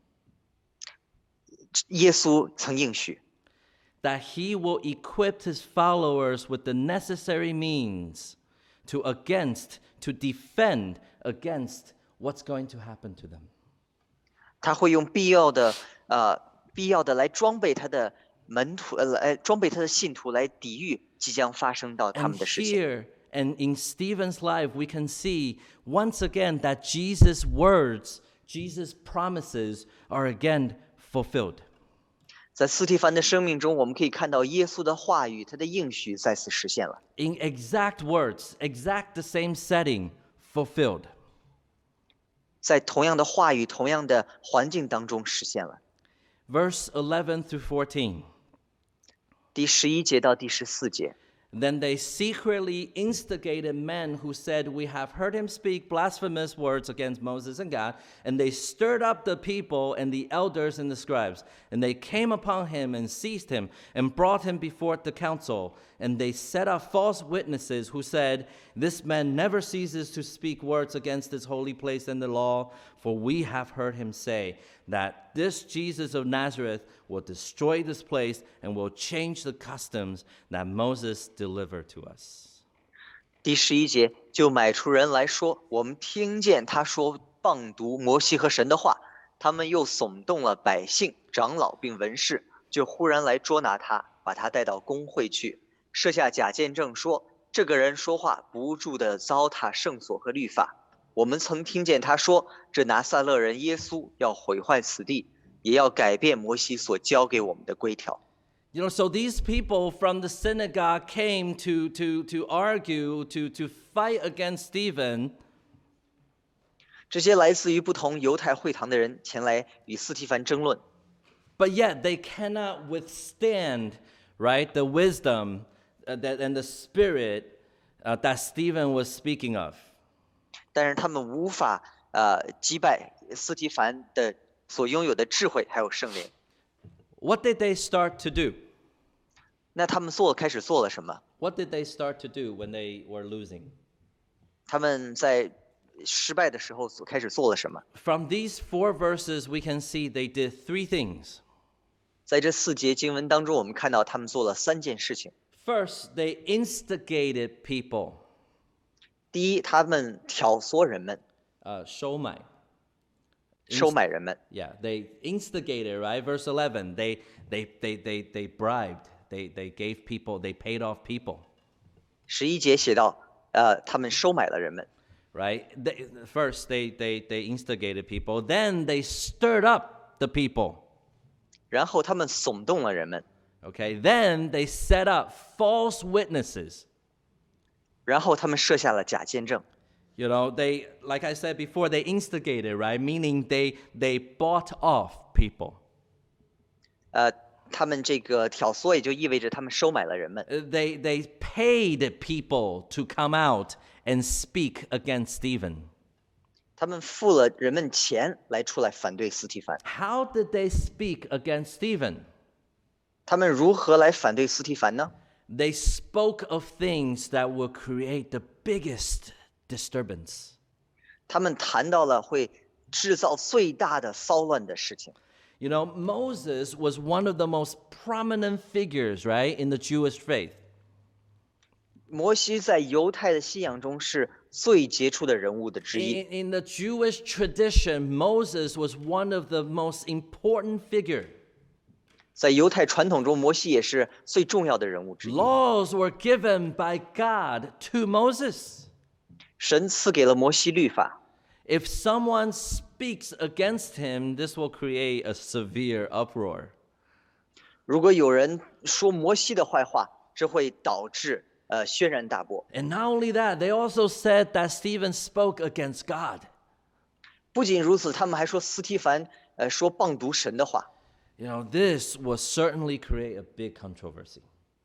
耶稣曾应许， that he will equip his followers with the necessary means to against, to defend against what's going to happen to them. 他会用必要的呃必要的来装备他的门徒，呃来装备他的信徒来抵御即将发生到他 And 们的事情。 here and in Stephen's life, we can see once again that Jesus' words, Jesus' promises are again fulfilled. 在斯提凡的生命中，我们可以看到耶稣的话语，他的应许再次实现了， In exact words, exact the same setting, fulfilled. 在同样的话语、同样的环境当中实现了。 Verse eleven through fourteen. 第十一节到第十四节， Then they secretly instigated men who said, "We have heard him speak blasphemous words against Moses and God." And they stirred up the people and the elders and the scribes. And they came upon him and seized him and brought him before the council. And they set up false witnesses who said, "This man never ceases to speak words against this holy place and the law. For we have heard him say that this Jesus of Nazareth will destroy this place and will change the customs that Moses delivered to us." 第十一节就买出人来说，我们听见他说谤读摩西和神的话，他们又耸动了百姓、长老并文士，就忽然来捉拿他，把他带到公会去，设下假见证说，这个人说话不住地糟蹋圣所和律法。我们曾听见他说，这拿撒勒人耶稣要毁坏此地，也要改变摩西所交给我们的规条。 You know, so these people from the synagogue came to, to, to argue, to, to fight against Stephen. 这些来自于不同犹太会堂的人前来与斯提凡争论， But yet they cannot withstand, right, the wisdom uh, that, and the spirit uh, that Stephen was speaking of. 但是他们无法呃击败斯提凡的所拥有的智慧还有圣灵。 What did they start to do? 那他们做开始做了什么？ What did they start to do when they were losing? 他们在失败的时候所开始做了什么？ From these four verses, we can see they did three things. 在这四节经文当中，我们看到他们做了三件事情。 First, they instigated people. 第一，他们挑唆人们， Uh, 收买. 收买人们。 Yeah, they instigated, right? Verse eleven, they, they, they, they, they bribed. They, they gave people, they paid off people, 十一节写到，呃，他们收买了人们。 right? They, first, they, they, they instigated people. Then they stirred up the people, 然后他们耸动了人们， okay? Then they set up false witnesses. 然后他们设下了假见证。 You know, they, like I said before, they instigated, right? Meaning they, they bought off people. 呃，他们这个挑唆也就意味着他们收买了人们。 Uh, They, they paid people to come out and speak against Stephen. 他们付了人们钱来出来反对斯提凡。 How did they speak against Stephen? 他们如何来反对斯提凡呢？ They spoke of things that will create the biggest disturbance. 他们谈到了会制造最大的骚乱的事情。 You know, Moses was one of the most prominent figures, right, in the Jewish faith. 摩西在犹太的信仰中是最杰出的人物的之一。 In, in the Jewish tradition, Moses was one of the most important figure. 在犹太传统中，摩西也是最重要的人物之一。 Laws were given by God to Moses. 神赐给了摩西律法， If someone speaks against him, this will create a severe uproar. 如果有人说摩西的坏话，这会导致呃轩然大波。 And not only that, they also said that Stephen spoke against God. 不仅如此，他们还说斯提凡呃说谤读神的话。 You know, this will certainly create a big controversy.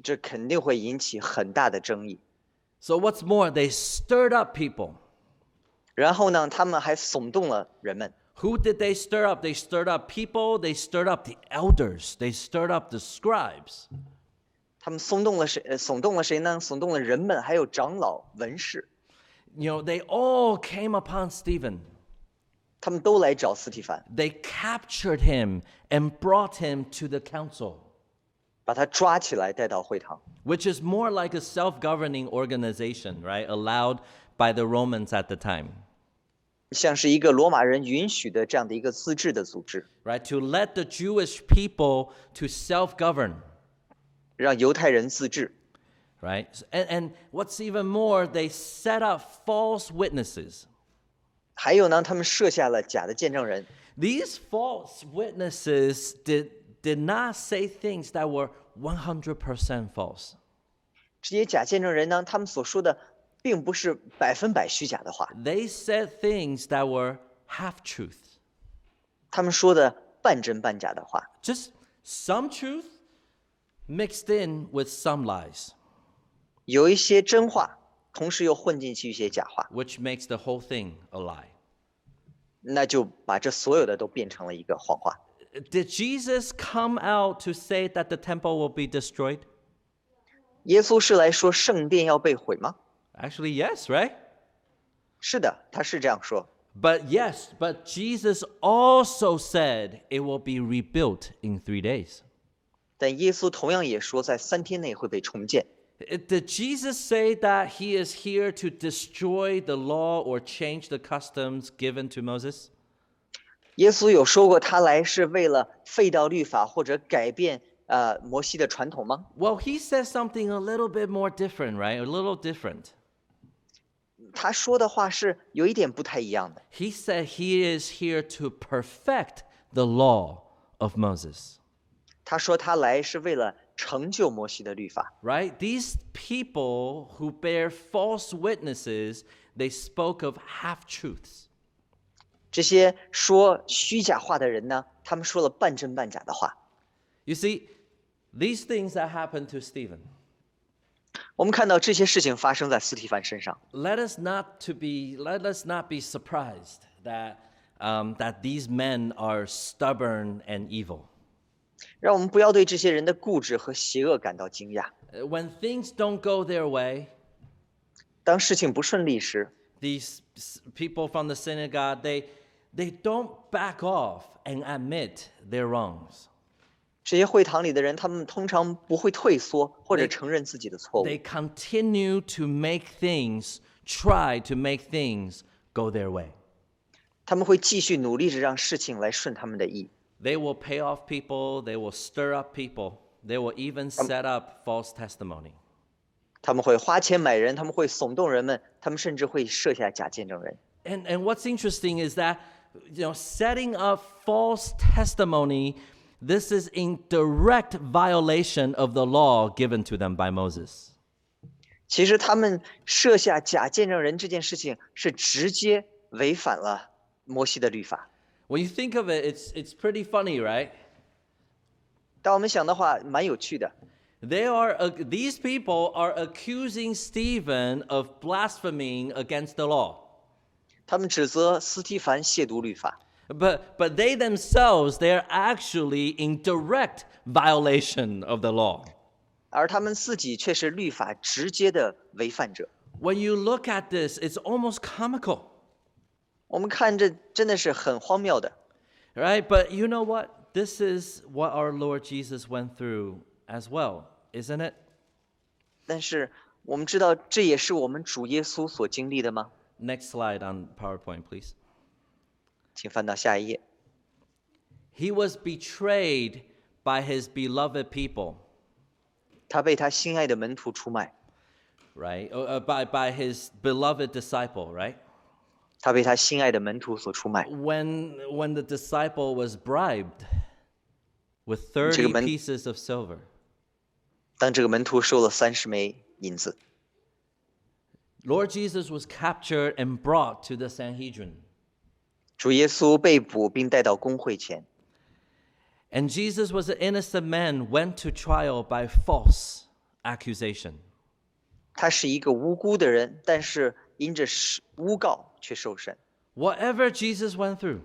这肯定会引起很大的争议。 So what's more, they stirred up people. 然后呢，他们还耸动了人们。 Who did they stir up? They stirred up people, they stirred up the elders, they stirred up the scribes. 他们耸动了谁？呃，耸动了谁呢？耸动了人们，还有长老、文士。 You know, they all came upon Stephen. 他们都来找司提反， They captured him and brought him to the council, 把他抓起来带到会堂， which is more like a self-governing organization, right? Allowed by the Romans at the time, 像是一个罗马人允许的这样的一个自治的组织， right? To let the Jewish people to self-govern, 让犹太人自治。 right? And, and what's even more, they set up false witnesses. 还有呢，他们设下了假的见证人。 These false witnesses did, did not say things that were one hundred percent false. 这些假见证人呢，他们所说的并不是百分百虚假的话， They said things that were half-truths, 他们说的半真半假的话， just some truth mixed in with some lies, 有一些真话，同时又混进去一些假话， which makes the whole thing a lie. 那就把这所有的都变成了一个谎话。 Did Jesus come out to say that the temple will be destroyed? 耶稣是来说圣殿要被毁吗？ Actually, yes, right? 是的，他是这样说。 But yes, but Jesus also said it will be rebuilt in three days. 但耶稣同样也说，在三天内会被重建。 Did Jesus say that he is here to destroy the law or change the customs given to Moses? 耶稣有说过他来是为了废掉律法或者改变呃摩西的传统吗？ Well, he says something a little bit more different, right? A little different. 他说的话是有一点不太一样的。 He said he is here to perfect the law of Moses, 他说他来是为了成就摩西的律法。 right? These people who bear false witnesses, they spoke of half-truths. 这些说虚假话的人呢，他们说了半真半假的话。 You see, these things that happened to Stephen, 我们看到这些事情发生在司提反身上， let us not to be let us not be surprised that um, that these men are stubborn and evil. 让我们不要对这些人的固执和邪恶感到惊讶。 Uh, When things don't go their way, 当事情不顺利时， these s- people from the synagogue, they they don't back off and admit their wrongs. 这些会堂里的人，他们通常不会退缩或者 They- 承认自己的错误， They continue to make things, try to make things go their way. 他们会继续努力着让事情来顺他们的意。 They will pay off people, they will stir up people, they will even set up false testimony. 他们会花钱买人，他们会耸动人们，他们甚至会设下假见证人。 And, and what's interesting is that, you know, setting up false testimony, this is in direct violation of the law given to them by Moses. 其实他们设下假见证人这件事情，是直接违反了摩西的律法。 When you think of it, it's, it's pretty funny, right? 当我们想的话，蛮有趣的。 They are, uh, these people are accusing Stephen of blaspheming against the law. 他们指责司提反亵渎律法， But, but they themselves, they're actually in direct violation of the law. 而他们自己却是律法直接的违犯者。 When you look at this, it's almost comical, 我们看这真的是很荒谬的。 right? But you know what? This is what our Lord Jesus went through as well, isn't it? 但是我们知道，这也是我们主耶稣所经历的吗？ Next slide on PowerPoint, please. 请翻到下一页。 He was betrayed by his beloved people, 他被他心爱的门徒出卖， right? Uh, uh, by, by his beloved disciple, right? 他被他心爱的门徒所出卖。 When, when the disciple was bribed with 这 thirty 个门- pieces of silver. 当这个门徒收了三十枚银子， Lord Jesus was captured and brought to the Sanhedrin. 主耶稣被捕并带到公会前， And Jesus was an innocent man, went to trial by false accusation. 他是一个无辜的人，但是因着是诬告却受审。 Whatever Jesus went through,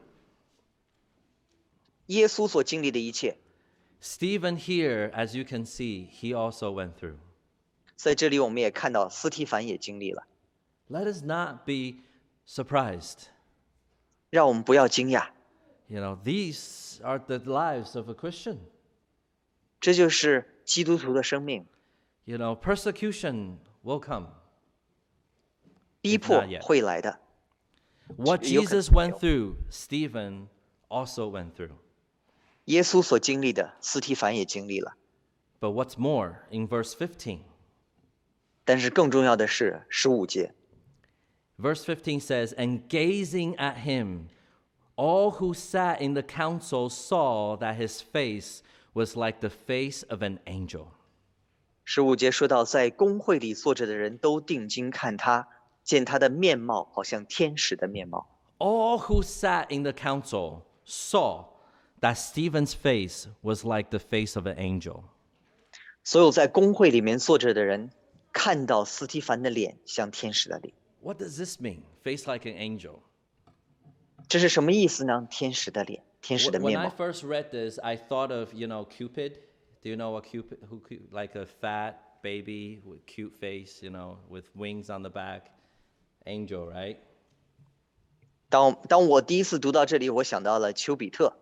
耶稣所经历的一切， Stephen here, as you can see, he also went through. 在这里我们也看到司提反也经历了。 Let us not be surprised. 让我们不要惊讶， You know, these are the lives of a Christian. 这就是基督徒的生命。 You know, persecution will come. 逼 If 迫 not yet. 会来的。 What 有可能 Jesus went 有。 through, Stephen also went through. 耶稣所经历的，司提反也经历了。 But what's more, in verse fifteen, 但是更重要的是十五节， verse fifteen says, And gazing at him, all who sat in the council saw that his face was like the face of an angel. 十五节说到，在公会里坐着的人都定睛看他，见他的面貌好像天使的面貌。 All who sat in the council saw that Stephen's face was like the face of an angel. 所有在公会里面坐着的人，看到司提反的脸像天使的脸， What does this mean? Face like an angel. 这是什么意思呢？天使的脸，天使的 When 面 I 貌。 first read this, I thought of, you know, Cupid. Do you know what Cupid, who, like a fat baby with cute face, you know, with wings on the back? Angel, right? 当当我第一次读到这里，我想到了丘比特，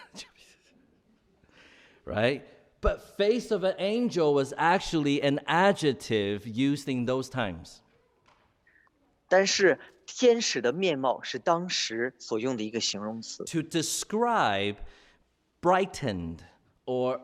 Right? But face of an angel was actually an adjective used in those times. 但是天使的面貌是当时所用的一个形容词， To describe brightened or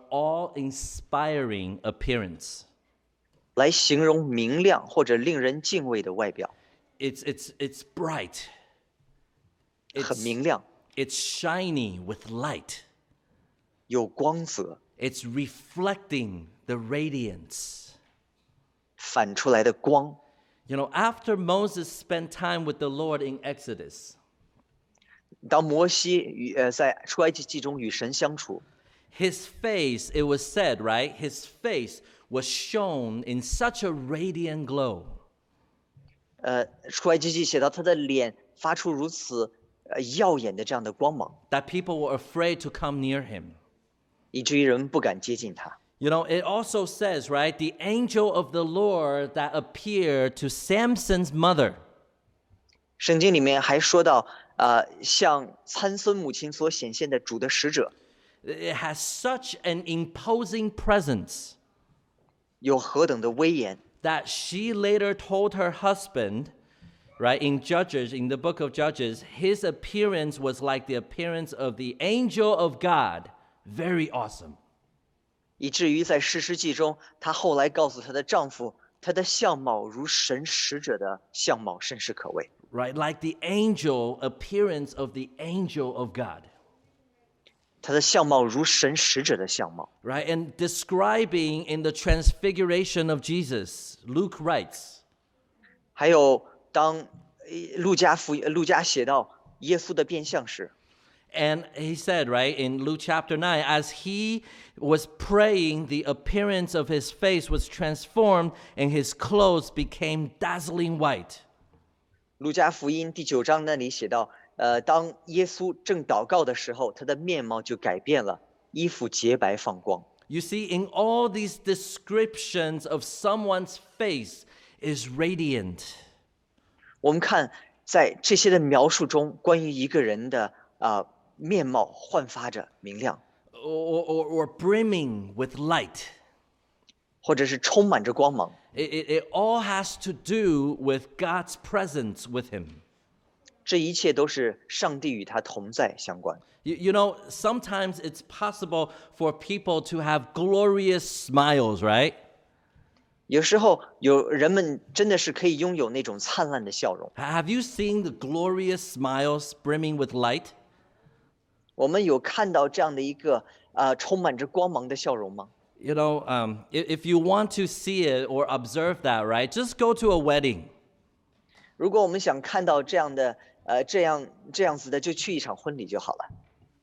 awe-inspiring appearance. 来形容明亮或者令人敬畏的外表， It's, it's, it's bright. 很 It's, 明亮， it's shiny with light. 有光泽， It's reflecting the radiance. 反出来的光。 You know, after Moses spent time with the Lord in Exodus, 当摩西与呃在出埃及记中与神相处， his face, it was said, right? His face was shone in such a radiant glow 呃，出埃及记写到他的脸发出如此呃耀眼的这样的光芒， that people were afraid to come near him. 以至于人们不敢接近他。 You know, it also says, right? The angel of the Lord that appeared to Samson's mother. 圣经里面还说到，呃，向参孙母亲所显现的主的使者， It has such an imposing presence 有何等的威严， that she later told her husband, right, in Judges, in the book of Judges, his appearance was like the appearance of the angel of God. Very awesome. 以至于在士师记中，她后来告诉她的丈夫，她的相貌如神使者的相貌，甚是可畏。 Right, like the angel appearance of the angel of God. 她的相貌如神使者的相貌。 Right, and describing in the transfiguration of Jesus, Luke writes, 还有当呃路加福路加写到耶稣的变相时， and he said, right, in Luke chapter nine, as he was praying, the appearance of his face was transformed and his clothes became dazzling white. 路加福音第九章那里写到，呃，当耶稣正祷告的时候，他的面貌就改变了，衣服洁白放光。 You see, in all these descriptions of someone's face is radiant. 我们看在这些的描述中，关于一个人的啊、呃面貌焕发着明亮， Or, or, or brimming with light. 或者是充满着光芒。 It, it, it all has to do with God's presence with him. 这一切都是上帝与他同在相关。 You, you know, sometimes it's possible for people to have glorious smiles, right? 有时候有人们真的是可以拥有那种灿烂的笑容。 Have you seen the glorious smiles brimming with light? 我们有看到这样的一个啊、呃充满着光芒的笑容吗？ You know, um, if, if you want to see it or observe that, right, just go to a wedding. 如果我们想看到这样的呃这样这样子的，就去一场婚礼就好了。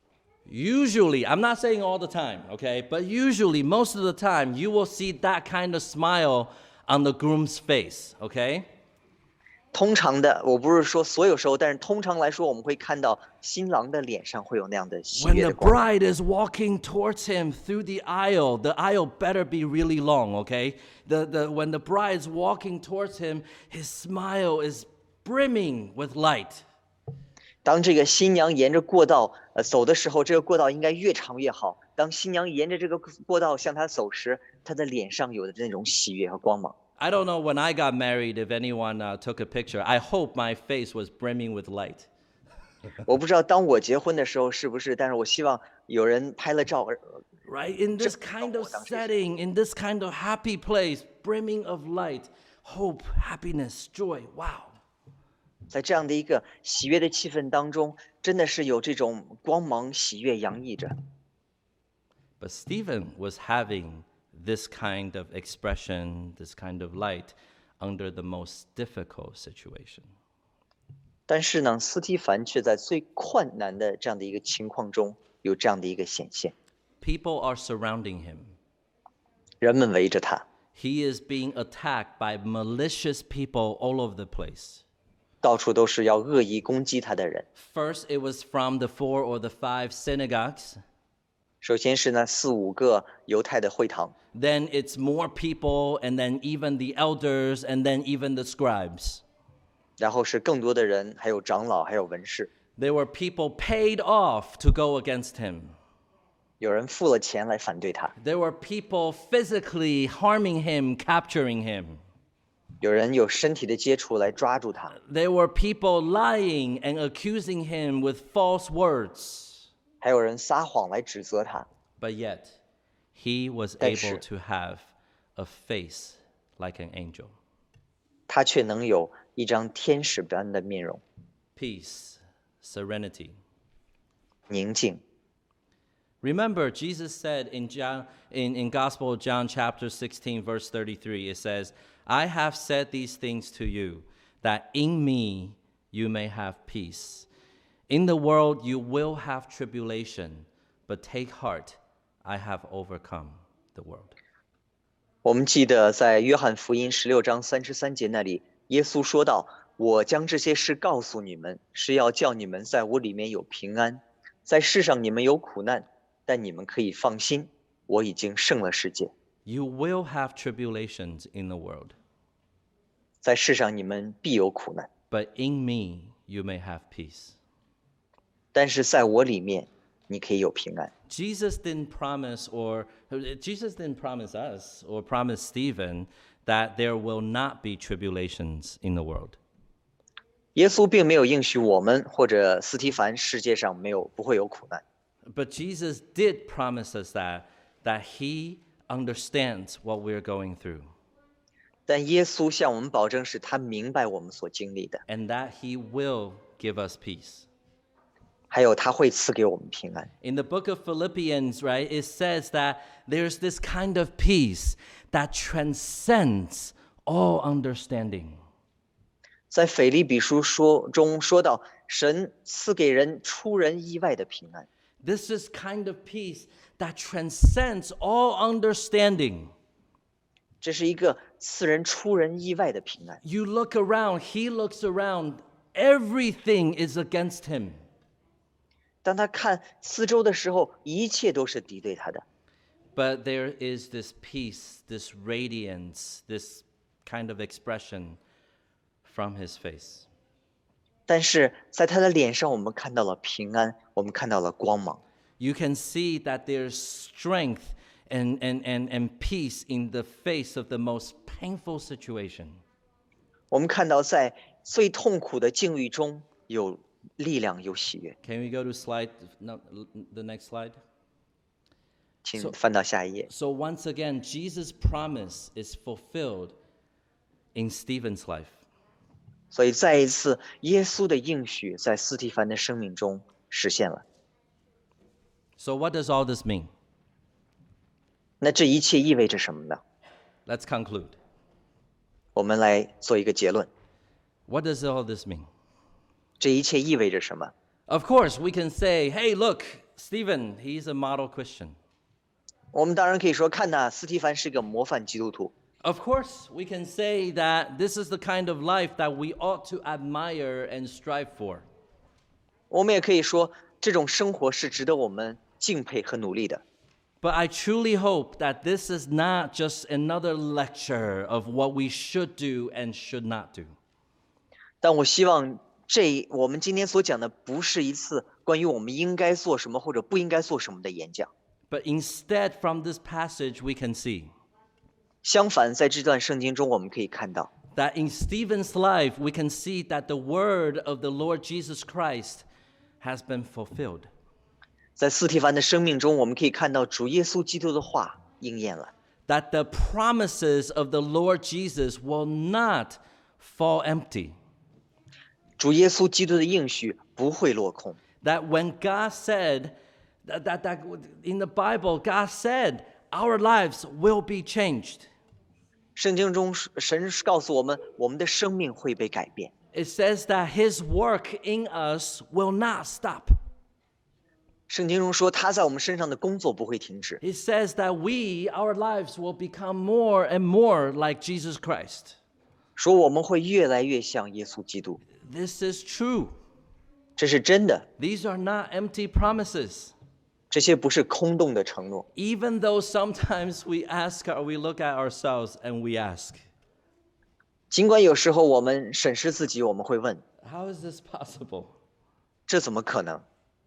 Usually, I'm not saying all the time, okay, but usually, most of the time, you will see that kind of smile on the groom's face, okay? 通常的，我不是说所有时候，但是通常来说，我们会看到新郎的脸上会有那样的喜 When 悦 the 的光芒。 bride is walking towards him through the aisle, the aisle better be really long, okay? The, the, when the bride is walking towards him, his smile is brimming with light. 当这个新娘沿着过道呃走的时候，这个过道应该越长越好。当新娘沿着这个过道向他走时，她的脸上有的那种喜悦和光芒。 I don't know when I got married if anyone uh, took a picture. I hope my face was brimming with light. 我不知道当我结婚的时候是不是，但是我希望有人拍了照，呃 Right? In this kind of setting, in this kind of happy place, brimming of light, hope, happiness, joy. Wow. 在这样的一个喜悦的气氛当中，真的是有这种光芒、喜悦洋溢着。 But Stephen was having this kind of expression, this kind of light, under the most difficult situation. 但是呢，斯提凡却在最困难的这样的一个情况中有这样的一个显现， People are surrounding him. 人们围着他， He is being attacked by malicious people all over the place. 到处都是要恶意攻击他的人。 First, it was from the four or the five synagogues. 首先是那四五个犹太的会堂， Then it's more people, and then even the elders, and then even the scribes. 然后是更多的人，还有长老，还有文士， There were people paid off to go against him. 有人付了钱来反对他， There were people physically harming him, capturing him. 有人有身体的接触来抓住他， There were people lying and accusing him with false words. 还有人撒谎来指责他。 But yet, he was 但 able 是 to have a face like an angel. 他却能有一张天使般的面容， Peace, serenity. 宁静。 Remember, Jesus said in, John, in, in Gospel of John chapter sixteen, verse thirty-three, it says, I have said these things to you, that in me you may have peace. In the world you will have tribulation, but take heart, I have overcome the world. 我们记得在约翰福音十六章三十三节那里，耶稣说道：“我将这些事告诉你们，是要叫你们在我里面有平安。在世上你们有苦难，但你们可以放心，我已经胜了世界。 You will have tribulations in the world, 在世上你们必有苦难， but in me you may have peace. 但是在我里面，你可以有平安。” Jesus didn't promise, or Jesus didn't promise us or promise Stephen that there will not be tribulations in the world. 耶稣并没有应许我们或者斯提凡世界上没有不会有苦难， But Jesus did promise us that, that he understands what we're going through, 但耶稣向我们保证是他明白我们所经历的， and that he will give us peace. 还有他会赐给我们平安。 In the book of Philippians, right, it says that there's this kind of peace that transcends all understanding. 在腓立比书说中说到，神赐给人出人意外的平安， This is kind of peace that transcends all understanding. 这是一个赐人出人意外的平安。 You look around, he looks around, everything is against him. 当他看四周的时候，一切都是敌对他的。 But there is this peace, this radiance, this kind of expression from his face. 但是在他的脸上，我们看到了平安，我们看到了光芒。 You can see that there's strength and, and, and, and peace in the face of the most painful situation. 我们看到在最痛苦的境遇中有力量，有喜悦。 Can we go to slide, no, the next slide? 请翻到下一页。 So once again, Jesus' promise is fulfilled in Stephen's life. 所以再一次，耶稣的应许在斯提凡的生命中实现了。 So what does all this mean? 那这一切意味着什么呢？ Let's conclude. 我们来做一个结论。 What does all this mean? 这一切意味着什么？ Of course, we can say, hey, look, Stephen, he's a model Christian. 我们当然可以说，看呐，斯蒂凡是个模范基督徒。 Of course, we can say that this is the kind of life that we ought to admire and strive for. 我们也可以说，这种生活是值得我们敬佩和努力的。 But I truly hope that this is not just another lecture of what we should do and should not do. 但我希望这我们今天所讲的不是一次关于我们应该做什么或者不应该做什么的演讲。 But instead, from this passage, we can see 相反，在这段圣经中，我们可以看到， that in Stephen's life, we can see that the word of the Lord Jesus Christ has been fulfilled. 在斯提凡的生命中，我们可以看到主耶稣基督的话应验了。 That the promises of the Lord Jesus will not fall empty. 主耶稣基督的应许不会落空。 That when God said, that, that, that in the Bible, God said, our lives will be changed. 圣经中，神告诉我们，我们的生命会被改变。 It says that His work in us will not stop. 圣经中说，他在我们身上的工作不会停止。 It says that we, our lives, will become more and more like Jesus Christ. 说我们会越来越像耶稣基督， This is true. 这是真的。 These are not empty promises. 这些不是空洞的承诺。 Even though sometimes we ask, or we look at ourselves and we ask, 尽管有时候我们审视自己，我们会问： how is this possible? 这怎么可能？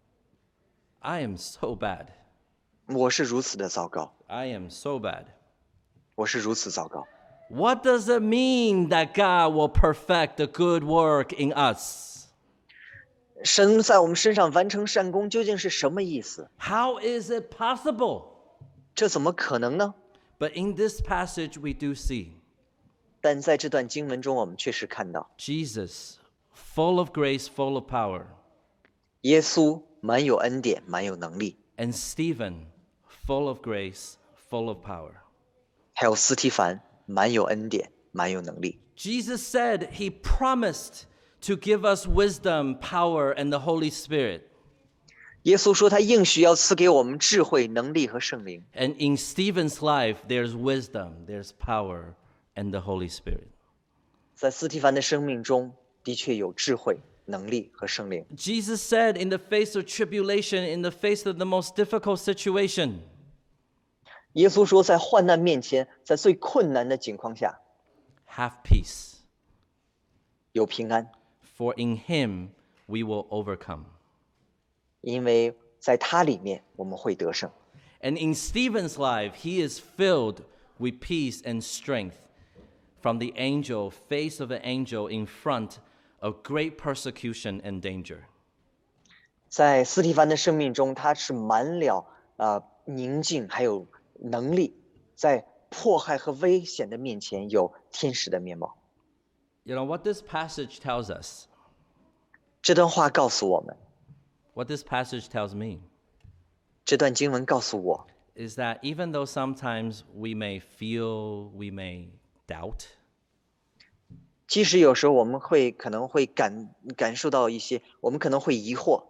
I am so bad. 我是如此的糟糕， I am so bad. 我是如此糟糕。 What does it mean that God will perfect the good work in us? 神在我们身上完成善功，究竟是什么意思？ How is it possible? 这怎么可能呢？ But in this passage, we do see 但在这段经文中，我们确实看到， Jesus, full of grace, full of power, 耶稣满有恩典，满有能力， and Stephen, full of grace, full of power. 还有斯提凡满有恩典，满有能力。 Jesus said he promised to give us wisdom, power, and the Holy Spirit. 耶稣说，他应许要赐给我们智慧、能力和圣灵。 And in Stephen's life, there's wisdom, there's power, and the Holy Spirit. 在斯提凡的生命中，的确有智慧、能力和圣灵。 Jesus said, in the face of tribulation, in the face of the most difficult situation, 耶稣说，在患难面前，在最困难的境况下， have peace, 有平安， for in him we will overcome. 因为在他里面我们会得胜。 And in Stephen's life, he is filled with peace and strength from the angel, face of an angel in front of great persecution and danger. 在斯提凡的生命中，他是满了呃宁静，还有能力，在迫害和危险的面前有天使的面貌。 You know what this passage tells us? 这段话告诉我们， What this passage tells me 这段经文告诉我， is that even though sometimes we may feel, we may doubt, 即使有时候我们会可能会感感受到一些，我们可能会疑惑，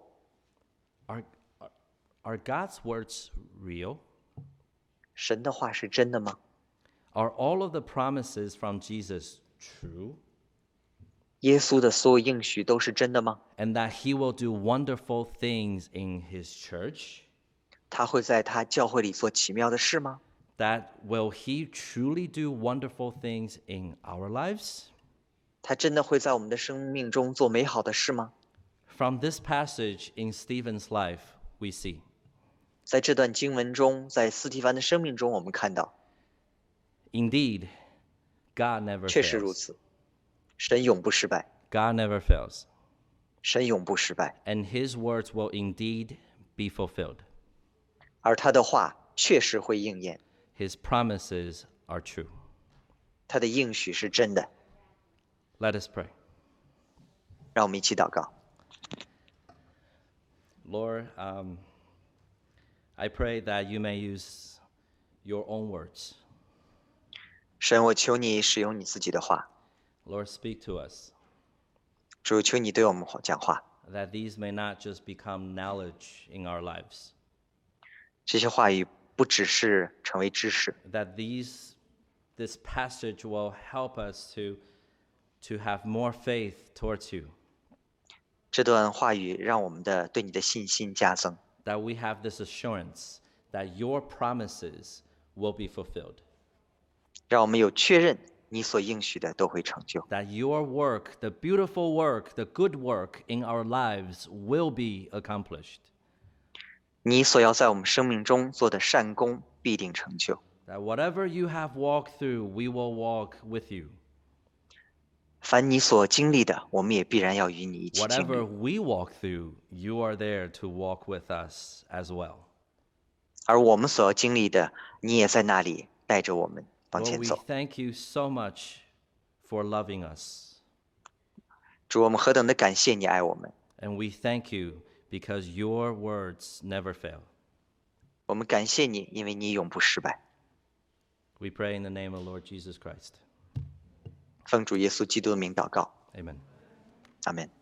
are, are, are God's words real? 神的话是真的吗？ Are all of the promises from Jesus true? 耶稣的所有应许都是真的吗？ And that he will do wonderful things in his church? 他会在他教会里做奇妙的事吗？ That will he truly do wonderful things in our lives? 他真的会在我们的生命中做美好的事吗？ From this passage in Stephen's life, we see 在这段经文中，在斯提凡的生命中，我们看到， indeed, God never 确实如 fails. 此，神永不失败， God never fails. 神永不失败， And his words will indeed be fulfilled. 而他的话确实会应验， His promises are true. 他的应许是真的。 Let us pray. 让我们一起祷告。 Lord, um, I pray that you may use your own words. 神，我求你使用你自己的话， Lord, speak to us. 主，求你对我们讲话， that these may not just become knowledge in our lives, 这些话语不只是成为知识， that these this passage will help us to to have more faith towards you, 这段话语让我们的对你的信心加增， that we have this assurance that your promises will be fulfilled, 让我们有确认你所应许的都会成就， that your work, the beautiful work, the good work in our lives will be accomplished, 你所要在我们生命中做的善功必定成就。 that whatever you have walked through, we will walk with you. 凡你所经历的，我们也必然要与你一起经 Whatever 历。 we walk through, you are there to walk with us as well. 而我们所要经历的，你也在那里带着我们往 Lord, 前 we 走。 thank you so much for loving us. 主，我们何等的感谢你爱我们， And we thank you because your words never fail. 我们感谢你，因为你永不失败。 We pray in the name of Lord Jesus Christ. 奉主耶稣基督的名祷告， Amen. 阿门。